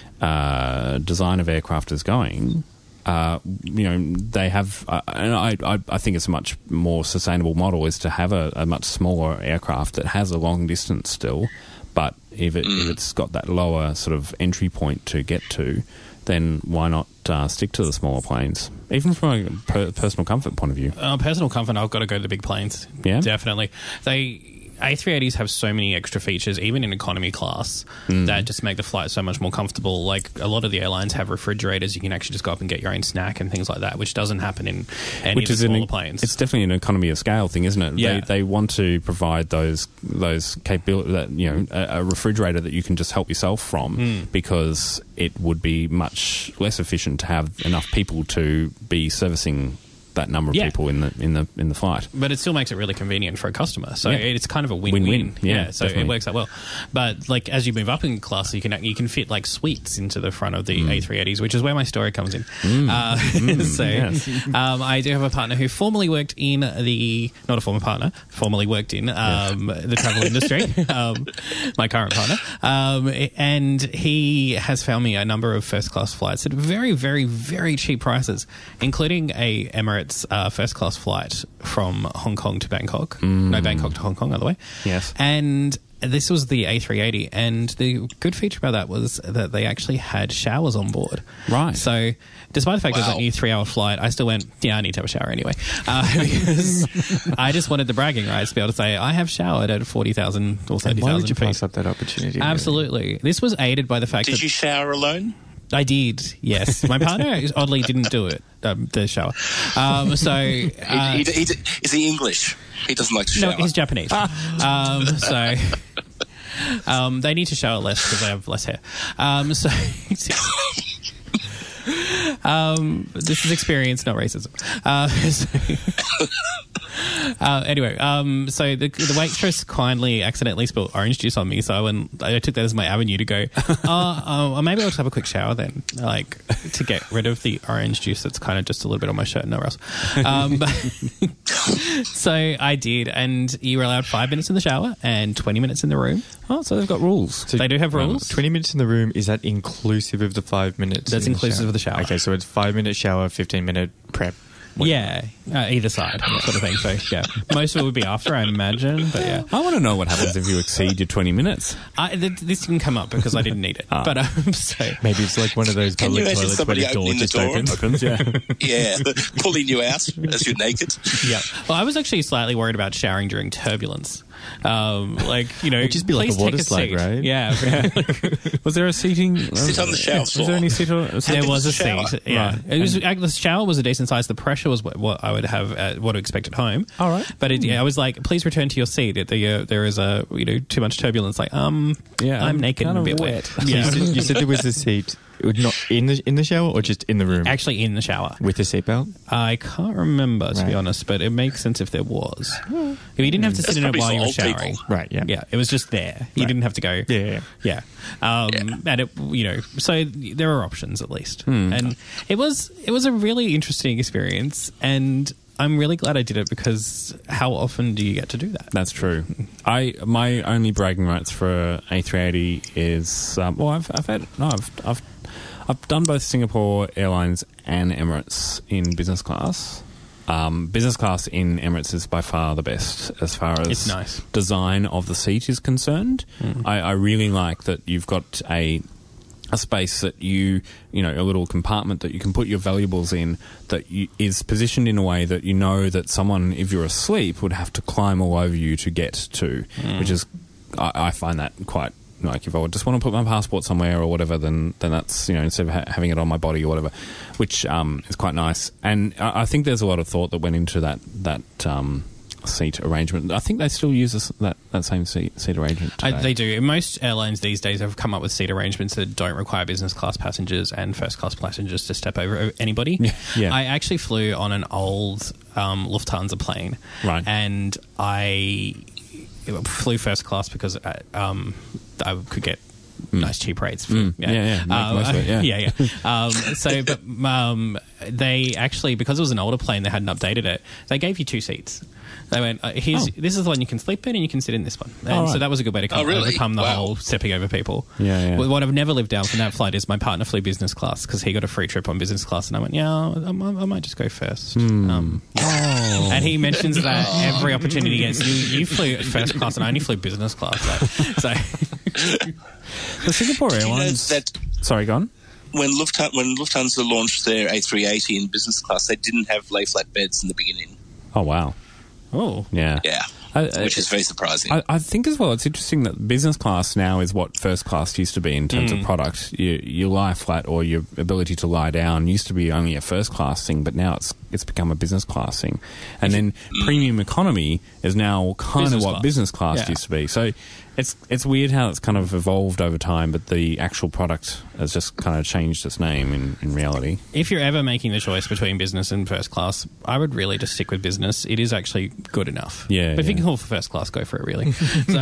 uh, design of aircraft is going. Uh, you know, they have, uh, and I, I, I think it's a much more sustainable model is to have a, a much smaller aircraft that has a long distance still, but if, it, if it's got that lower sort of entry point to get to, then why not uh, stick to the smaller planes, even from a per- personal comfort point of view? Uh, personal comfort, I've got to go to the big planes. Yeah? Definitely. They... A three eighties have so many extra features, even in economy class, Mm. that just make the flight so much more comfortable. Like, a lot of the airlines have refrigerators. You can actually just go up and get your own snack and things like that, which doesn't happen in any Which of is the an, smaller planes. It's definitely an economy of scale thing, isn't it? Yeah. They, they want to provide those those capability that you know a, a refrigerator that you can just help yourself from Mm. because it would be much less efficient to have enough people to be servicing that number of Yeah. people in the in the in the flight. But it still makes it really convenient for a customer. So Yeah. it's kind of a win-win. Win-win. Yeah, so definitely. it works out well. But like as you move up in class, you can you can fit like suites into the front of the Mm. A three eighties, which is where my story comes in. Uh, so yes. um, I do have a partner who formerly worked in the not a former partner, formerly worked in um, the travel industry. um, my current partner, um, and he has found me a number of first class flights at very, very, very cheap prices, including a Emirates uh, first class flight from Hong Kong to Bangkok. No, Bangkok to Hong Kong, other way. Yes. And this was the A three eighty, and the good feature about that was that they actually had showers on board. Right. So, despite the fact it was Wow. only a three-hour flight, I still went, yeah, I need to have a shower anyway. Uh, because I just wanted the bragging rights to be able to say, I have showered at forty thousand or And thirty why would thousand you feet. pass up that opportunity? really? Absolutely. This was aided by the fact Did that you shower alone? I did, yes. My partner oddly didn't do it, um, the shower. Um, so, uh, He, he, he, is he English? He doesn't like to no, shower. he's Japanese. um, so, um, they need to shower less because they have less hair. Um, so, um, this is experience, not racism. Uh, so, Uh, anyway, um, so the, the waitress kindly accidentally spilled orange juice on me, so I, went, I took that as my avenue to go, oh, uh, maybe I'll just have a quick shower then, like, to get rid of the orange juice that's kind of just a little bit on my shirt and nowhere else. Um, but so I did, and you were allowed five minutes in the shower and twenty minutes in the room. Oh, so they've got rules. So, They do have um, rules. twenty minutes in the room, is that inclusive of the five minutes? That's in the inclusive shower? of the shower. Okay, so it's five minute shower, fifteen minute prep. Yeah, uh, either side, sort of thing. So, yeah, most of it would be after, I imagine, but yeah. I want to know what happens if you exceed your twenty minutes. I, th- this didn't come up because I didn't need it. Ah. But um, so Maybe it's like one of those Can you public imagine toilets where somebody the door opening the just door? opens. Opens, yeah. Yeah, pulling you out as you're naked. yeah. Well, I was actually slightly worried about showering during turbulence. Um, like you know, It'd just be like a please water take slide, seat. right? Yeah. Was there a seating? Sit on the shower Was floor. there any seat? Or, There big was a is the shower? seat. Yeah, Right. it was. The shower was a decent size. The pressure was what, what I would have, uh, what to expect at home. All right. But it, yeah, I was like, please return to your seat. It, the, uh, there is a you know too much turbulence. Like, um, Yeah, I'm I'm naked and kind a of bit wet. wet. You, Yeah, said, you said there was a seat, not in the in the shower or just in the room actually in the shower. with a seatbelt. I can't remember to be Right. honest, but it makes sense if there was. If you didn't have to sit That's in it probably while for you were old showering, people. Right, yeah. yeah, it was just there. You Right. didn't have to go. Yeah, yeah, yeah. Um, Yeah. And it, you know, so there are options at least, and it was it was a really interesting experience, and I'm really glad I did it because how often do you get to do that? That's true. I my only bragging rights for A three eighty is um, well, I've I've had no, I've I've I've done both Singapore Airlines and Emirates in business class. Um, business class in Emirates is by far the best as far as It's nice. design of the seat is concerned. I, I really like that you've got a a space that you, you know, a little compartment that you can put your valuables in that you, is positioned in a way that you know that someone, if you're asleep, would have to climb all over you to get to, mm. which is, I, I find that quite, like, if I would just want to put my passport somewhere or whatever, then, then that's, you know, instead of ha- having it on my body or whatever, which um, is quite nice. And I, I think there's a lot of thought that went into that, that, um, seat arrangement. I think they still use this, that, that same seat, seat arrangement today. I, they do. Most airlines these days have come up with seat arrangements that don't require business class passengers and first class passengers to step over anybody. Yeah. yeah. I actually flew on an old um, Lufthansa plane, right. and I flew first class because I, um, I could get Mm. nice cheap rates. For, mm. yeah, yeah, yeah, make um, most of it, yeah, yeah, yeah. Um, so, but um, they actually, because it was an older plane, they hadn't updated it. They gave you two seats. They went, uh, "Here's oh. this is the one you can sleep in, and you can sit in this one." And oh, right. so that was a good way to come, oh, really? overcome the wow. whole stepping over people. Yeah, yeah. What I've never lived down from that flight is my partner flew business class because he got a free trip on business class, and I went, "Yeah, I, I might just go first." Mm. Um, oh. And he mentions that every opportunity he gets. You, you flew first class, and I only flew business class. So. so The Singapore Did Airlines. you know that Sorry, go on. when Lufthansa, when Lufthansa launched their A three eighty in business class, they didn't have lay flat beds in the beginning. Oh, wow. Oh, Yeah. Yeah, I, which is very surprising. I, I think as well, it's interesting that business class now is what first class used to be in terms Mm. of product. You, you lie flat, or your ability to lie down used to be only a first class thing, but now it's it's become a business class thing. And then mm. premium economy is now kind Business of what class. business class Yeah. used to be. So it's it's weird how it's kind of evolved over time, but the actual product has just kind of changed its name in, in reality. if you're ever making the choice between business and first class, I would really just stick with business. It is actually good enough. Yeah, But if yeah. you can call for first class, go for it, really. So,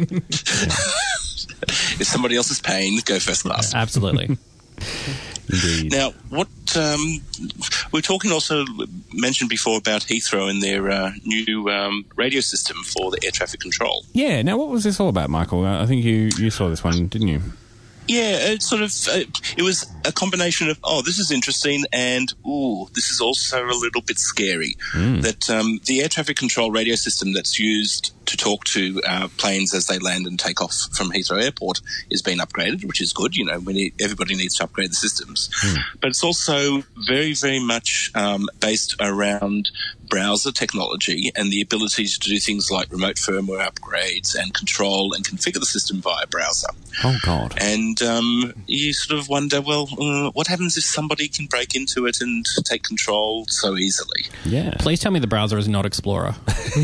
If somebody else is paying, go first class. absolutely. Indeed. Now, what um, we're talking also mentioned before about Heathrow and their uh, new um, radio system for the air traffic control. Yeah, now what was this all about, Michael? I think you, you saw this one, didn't you? Yeah, it sort of uh, it was a combination of oh, this is interesting, and ooh, this is also a little bit scary. Mm. That um, the air traffic control radio system that's used to talk to uh, planes as they land and take off from Heathrow Airport is being upgraded, which is good. You know, we need, everybody needs to upgrade the systems, mm. but it's also very, very much um, based around browser technology and the ability to do things like remote firmware upgrades and control and configure the system via browser. Oh, God. And um, you sort of wonder, well, uh, what happens if somebody can break into it and take control so easily? Yeah. Please tell me the browser is not Explorer.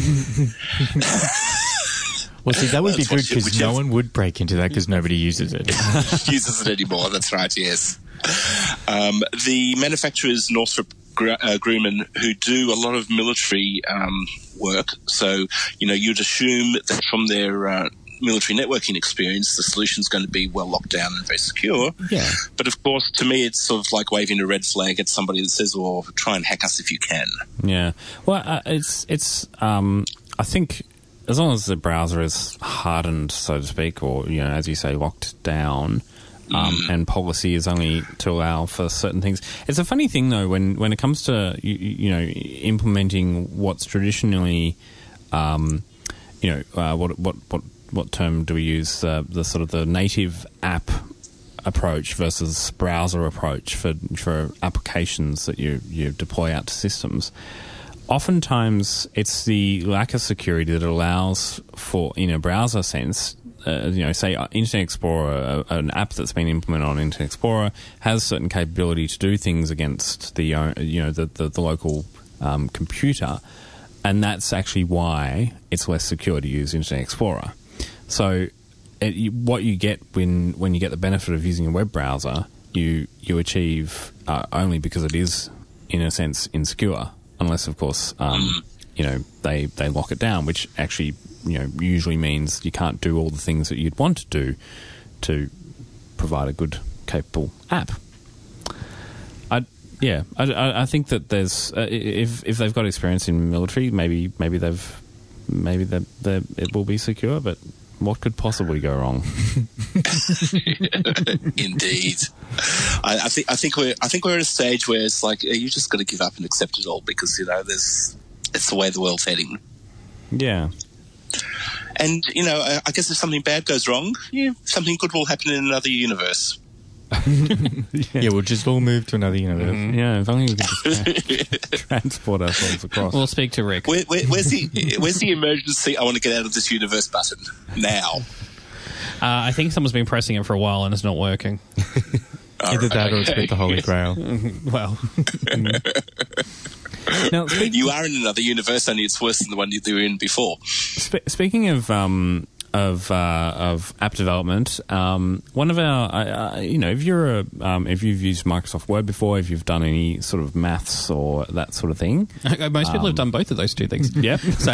Well, see, that would be That's good what you- because whichever- no one would break into that because nobody uses it. uses it anymore. That's right. Yes. Um, the manufacturer is Northrop Gr- uh, Grumman, who do a lot of military um, work. So you know, you'd assume that from their uh, military networking experience, the solution's going to be well locked down and very secure. Yeah. But of course, to me, it's sort of like waving a red flag at somebody that says, "Well, try and hack us if you can." Yeah. Well, uh, it's it's. Um, I think as long as the browser is hardened, so to speak, or you know, as you say, locked down, um, Mm. and policy is only to allow for certain things. It's a funny thing though when when it comes to you, you know implementing what's traditionally, um, you know, uh, what what what what term do we use? Uh, the sort of the native app approach versus browser approach for for applications that you you deploy out to systems. Oftentimes, it's the lack of security that allows for, in a browser sense, uh, you know, say uh, Internet Explorer, uh, an app that's been implemented on Internet Explorer has certain capability to do things against the, uh, you know, the the, the local um, computer, and that's actually why it's less secure to use Internet Explorer. So, it, you, what you get when when you get the benefit of using a web browser, you you achieve uh, only because it is, in a sense, insecure. Unless, of course, um, you know, they, they lock it down, which actually, you know, usually means you can't do all the things that you'd want to do to provide a good, capable app. I yeah, I, I, I think that there's uh, if if they've got experience in military, maybe maybe they've maybe they they it will be secure, but what could possibly go wrong? Indeed, I, I think I think we're I think we're at a stage where it's like you just got to give up and accept it all because you know there's it's the way the world's heading. Yeah, And you know, I, I guess if something bad goes wrong, yeah, something good will happen in another universe. Yeah, we'll just all move to another universe. Mm-hmm. Yeah, if only we could just tra- transport ourselves across. We'll speak to Rick. Where, where, where's the where's the emergency I want to get out of this universe button now? Uh, I think someone's been pressing it for a while and it's not working. Either that or it's with the Holy Grail. Well, Now, speak- You are in another universe, only it's worse than the one you were in before. Spe- speaking of um, of uh, of app development, um, one of our, uh, uh, you know, if you're a, um, if you've used Microsoft Word before, if you've done any sort of maths or that sort of thing, most people have done both of those two things. yep. So,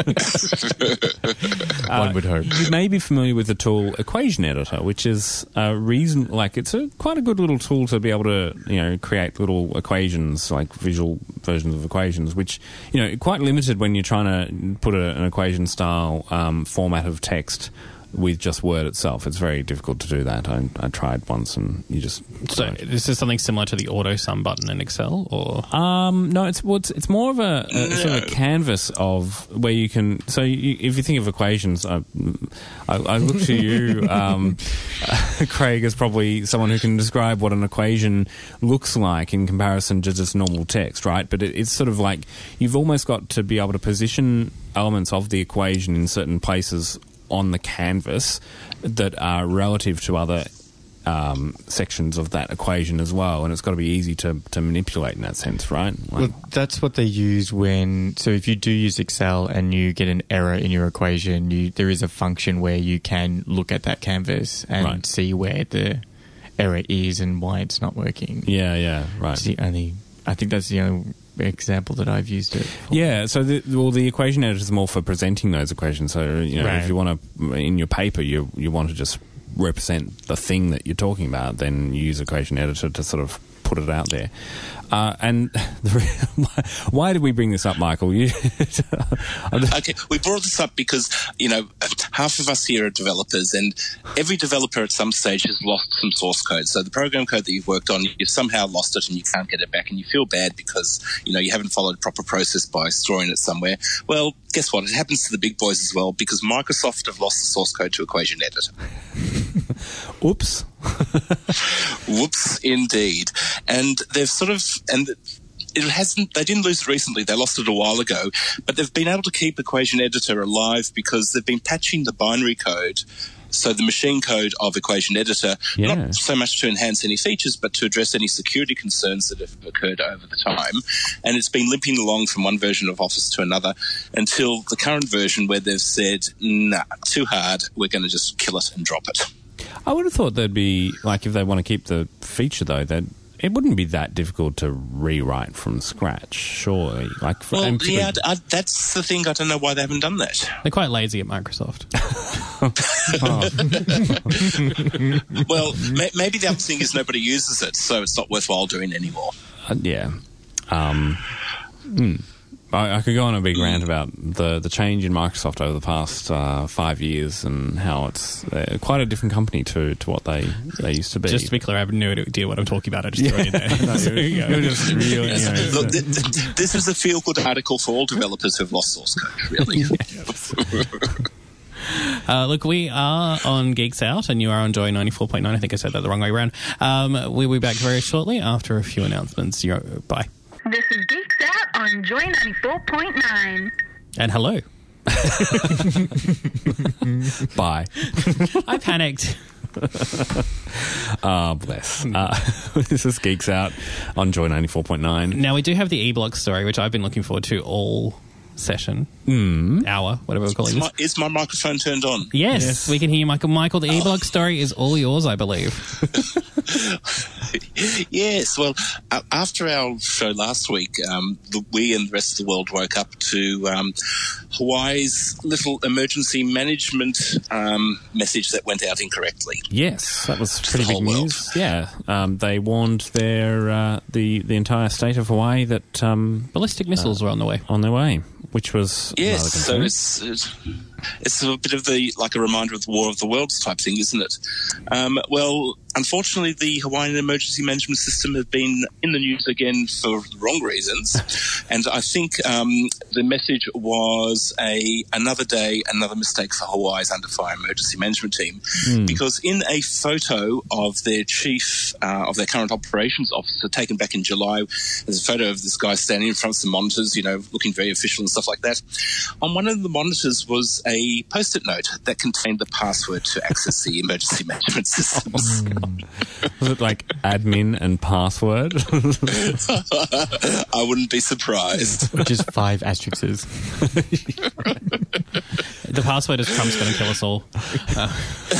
One would hope. You may be familiar with the tool Equation Editor, which is a reason, like it's a quite a good little tool to be able to, you know, create little equations, like visual versions of equations, which, you know, quite limited when you're trying to put a, an equation style um, format of text with just Word itself. It's very difficult to do that. I, I tried once, and you just so is this something similar to the auto sum button in Excel, or? Um, no, it's well, it's, it's more of a, a No. sort of canvas of where you can. So you, if you think of equations, I, I, I look to you, um, Craig, as probably someone who can describe what an equation looks like in comparison to just normal text, right? But it, it's sort of like you've almost got to be able to position elements of the equation in certain places on the canvas that are relative to other um, sections of that equation as well, and it's got to be easy to, to manipulate in that sense, right? Like, Well, that's what they use when. So if you do use Excel and you get an error in your equation, you there is a function where you can look at that canvas and Right. see where the error is and why it's not working. yeah, yeah, right. It's the only. I think that's the only example that I've used it for. Yeah, so the, well, the equation editor is more for presenting those equations. So you know, Right. if you want to in your paper, you you want to just represent the thing that you're talking about, then you use equation editor to sort of put it out there. Uh, and the, why did we bring this up, Michael? You, Okay, we brought this up because, you know, half of us here are developers, and every developer at some stage has lost some source code. So the program code that you've worked on, you've somehow lost it and you can't get it back, and you feel bad because, you know, you haven't followed a proper process by storing it somewhere. Well, guess what? It happens to the big boys as well, because Microsoft have lost the source code to Equation Editor. oops. Whoops, indeed. And they've sort of, and it hasn't, they didn't lose it recently, they lost it a while ago, but they've been able to keep Equation Editor alive because they've been patching the binary code, so the machine code of Equation Editor, Yeah. not so much to enhance any features, but to address any security concerns that have occurred over the time. And it's been limping along from one version of Office to another until the current version where they've said, nah, too hard, we're going to just kill it and drop it. I would have thought there'd be, like, if they want to keep the feature, though, that it wouldn't be that difficult to rewrite from scratch, surely. Like, for, Well, and yeah, I, I, that's the thing. I don't know why they haven't done that. They're quite lazy at Microsoft. Well, may, maybe the other thing is nobody uses it, so it's not worthwhile doing anymore. Uh, yeah. Um, hmm. I, I could go on a big rant about the, the change in Microsoft over the past uh, five years and how it's uh, quite a different company to, to what they, they used to be. Just to be clear, I have no idea what I'm talking about. I just threw it in there. So, yeah. You're just really, you know, Look, th- th- this is a feel-good article for all developers who've lost source code, really. Uh, look, we are on Geeks Out, and you are on Joy ninety-four point nine. I think I said that the wrong way around. Um, we'll be back very shortly after a few announcements. You're, bye. This is Geeks Out on Joy ninety-four point nine. And hello. bye. I panicked. Ah, bless. Uh, this is Geeks Out on Joy ninety-four point nine. Now, we do have the e-blog story, which I've been looking forward to all session, Mm. hour, whatever we're calling is, this. my, is my microphone turned on? Yes, Yes. we can hear you, Michael. Michael, the e-blog story is all yours, I believe. Yes, well, uh, after our show last week, um, the, we and the rest of the world woke up to um, Hawaii's little emergency management um, message that went out incorrectly. Yes, that was pretty the big whole world. news. Yeah, um, they warned their uh, the the entire state of Hawaii that um, Ballistic missiles were on the way. on their way, which was Yes, rather so concerning. it's, it's It's a bit of the like a reminder of the War of the Worlds type thing, isn't it? Um, well, unfortunately, the Hawaiian Emergency Management System has been in the news again for the wrong reasons, and I think um, the message was a another day, another mistake for Hawaii's under fire emergency management team, mm. because in a photo of their chief uh, of their current operations officer taken back in July, there's a photo of this guy standing in front of some monitors, you know, looking very official and stuff like that. On one of the monitors was a post-it note that contained the password to access the emergency management systems. Was it like admin and password? I wouldn't be surprised. Which is five asterisks. The password is Trump's going to kill us all. Uh.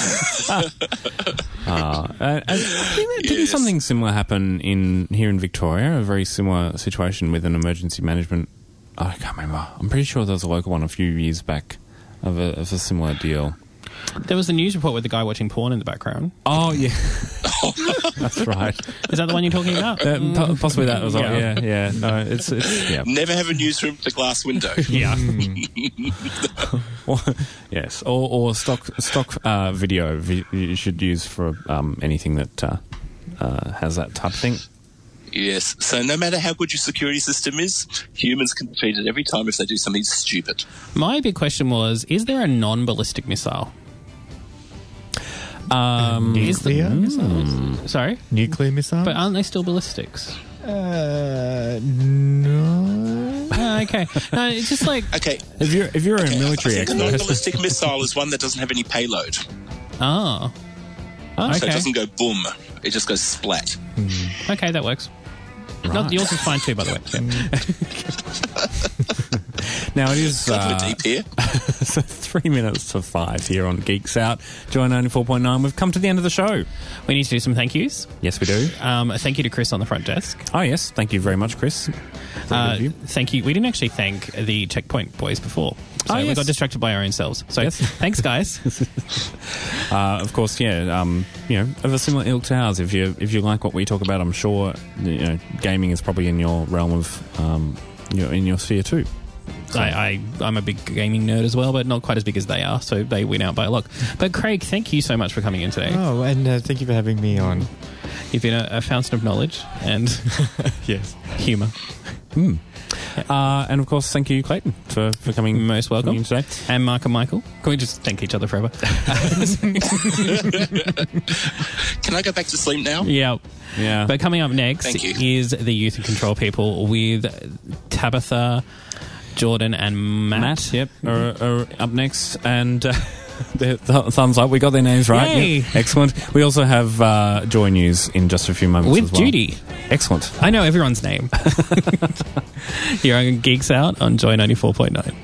uh, and, and didn't Yes. something similar happen in here in Victoria? A very similar situation with an emergency management. I can't remember. I'm pretty sure there was a local one a few years back of a, of a similar deal. There was the news report with the guy watching porn in the background. Oh, yeah. That's right. Is that the one you're talking about? Uh, po- possibly that was Yeah. yeah, yeah. No, it's, it's yeah. Never have a newsroom with a glass window. Yeah. Or, yes, or, or stock stock uh, video vi- you should use for um, anything that uh, uh, has that type of thing. Yes. So no matter how good your security system is, humans can defeat it every time if they do something stupid. My big question was, is there a non-ballistic missile? Um, Is the- Nuclear missiles? Sorry? Nuclear missile? But aren't they still ballistics? Uh, no. Oh, okay. No, it's just like... Okay. if you're if you're okay, a military I think a expert, non-ballistic missile is one that doesn't have any payload. Oh. Oh, So it okay. doesn't go boom. It just goes splat. Okay, that works. Right. No, yours is fine too, by the way. Yeah. now it is God, uh, we're deep here. so three minutes to five here on Geeks Out. Joy ninety-four point nine. We've come to the end of the show. We need to do some thank yous. Yes, we do. Um, thank you to Chris on the front desk. Oh, yes. Thank you very much, Chris. Uh, of you. thank you. We didn't actually thank the Checkpoint boys before. So Oh, we yes. got distracted by our own selves. So Yes. thanks, guys. Uh, of course, yeah. Um, you know, of a similar ilk to ours. If you if you like what we talk about, I'm sure you know gaming is probably in your realm of um, you know, in your sphere too. I, I, I'm a big gaming nerd as well, but not quite as big as they are, so they win out by a lot. But Craig, thank you so much for coming in today. Oh, and uh, thank you for having me on. You've been a, a fountain of knowledge and Yes. humour. Mm. Uh, and of course, thank you, Clayton, for, for coming. Most welcome. coming in today. And Mark and Michael. Can we just thank each other forever? Can I go back to sleep now? Yeah. Yeah. But coming up next Thank you. is the Youth and Control People with Tabitha, Jordan, and Matt. Matt, yep, are, are up next, and uh, the th- thumbs up. We got their names right. Yay. Yep. Excellent. We also have uh, Joy News in just a few moments With as well. Judy. Excellent. I know everyone's name. Here on Geeks Out on Joy ninety-four point nine.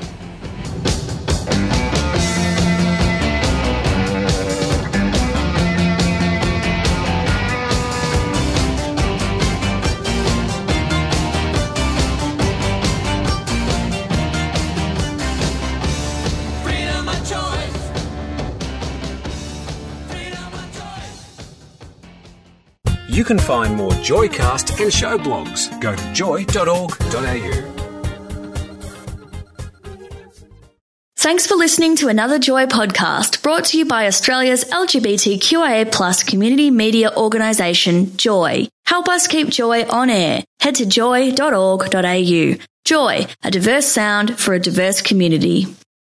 You can find more Joycast and show blogs. Go to joy dot org dot a u. Thanks for listening to another Joy podcast brought to you by Australia's L G B T Q I A plus community media organisation, Joy. Help us keep Joy on air. Head to joy dot org dot a u. Joy, a diverse sound for a diverse community.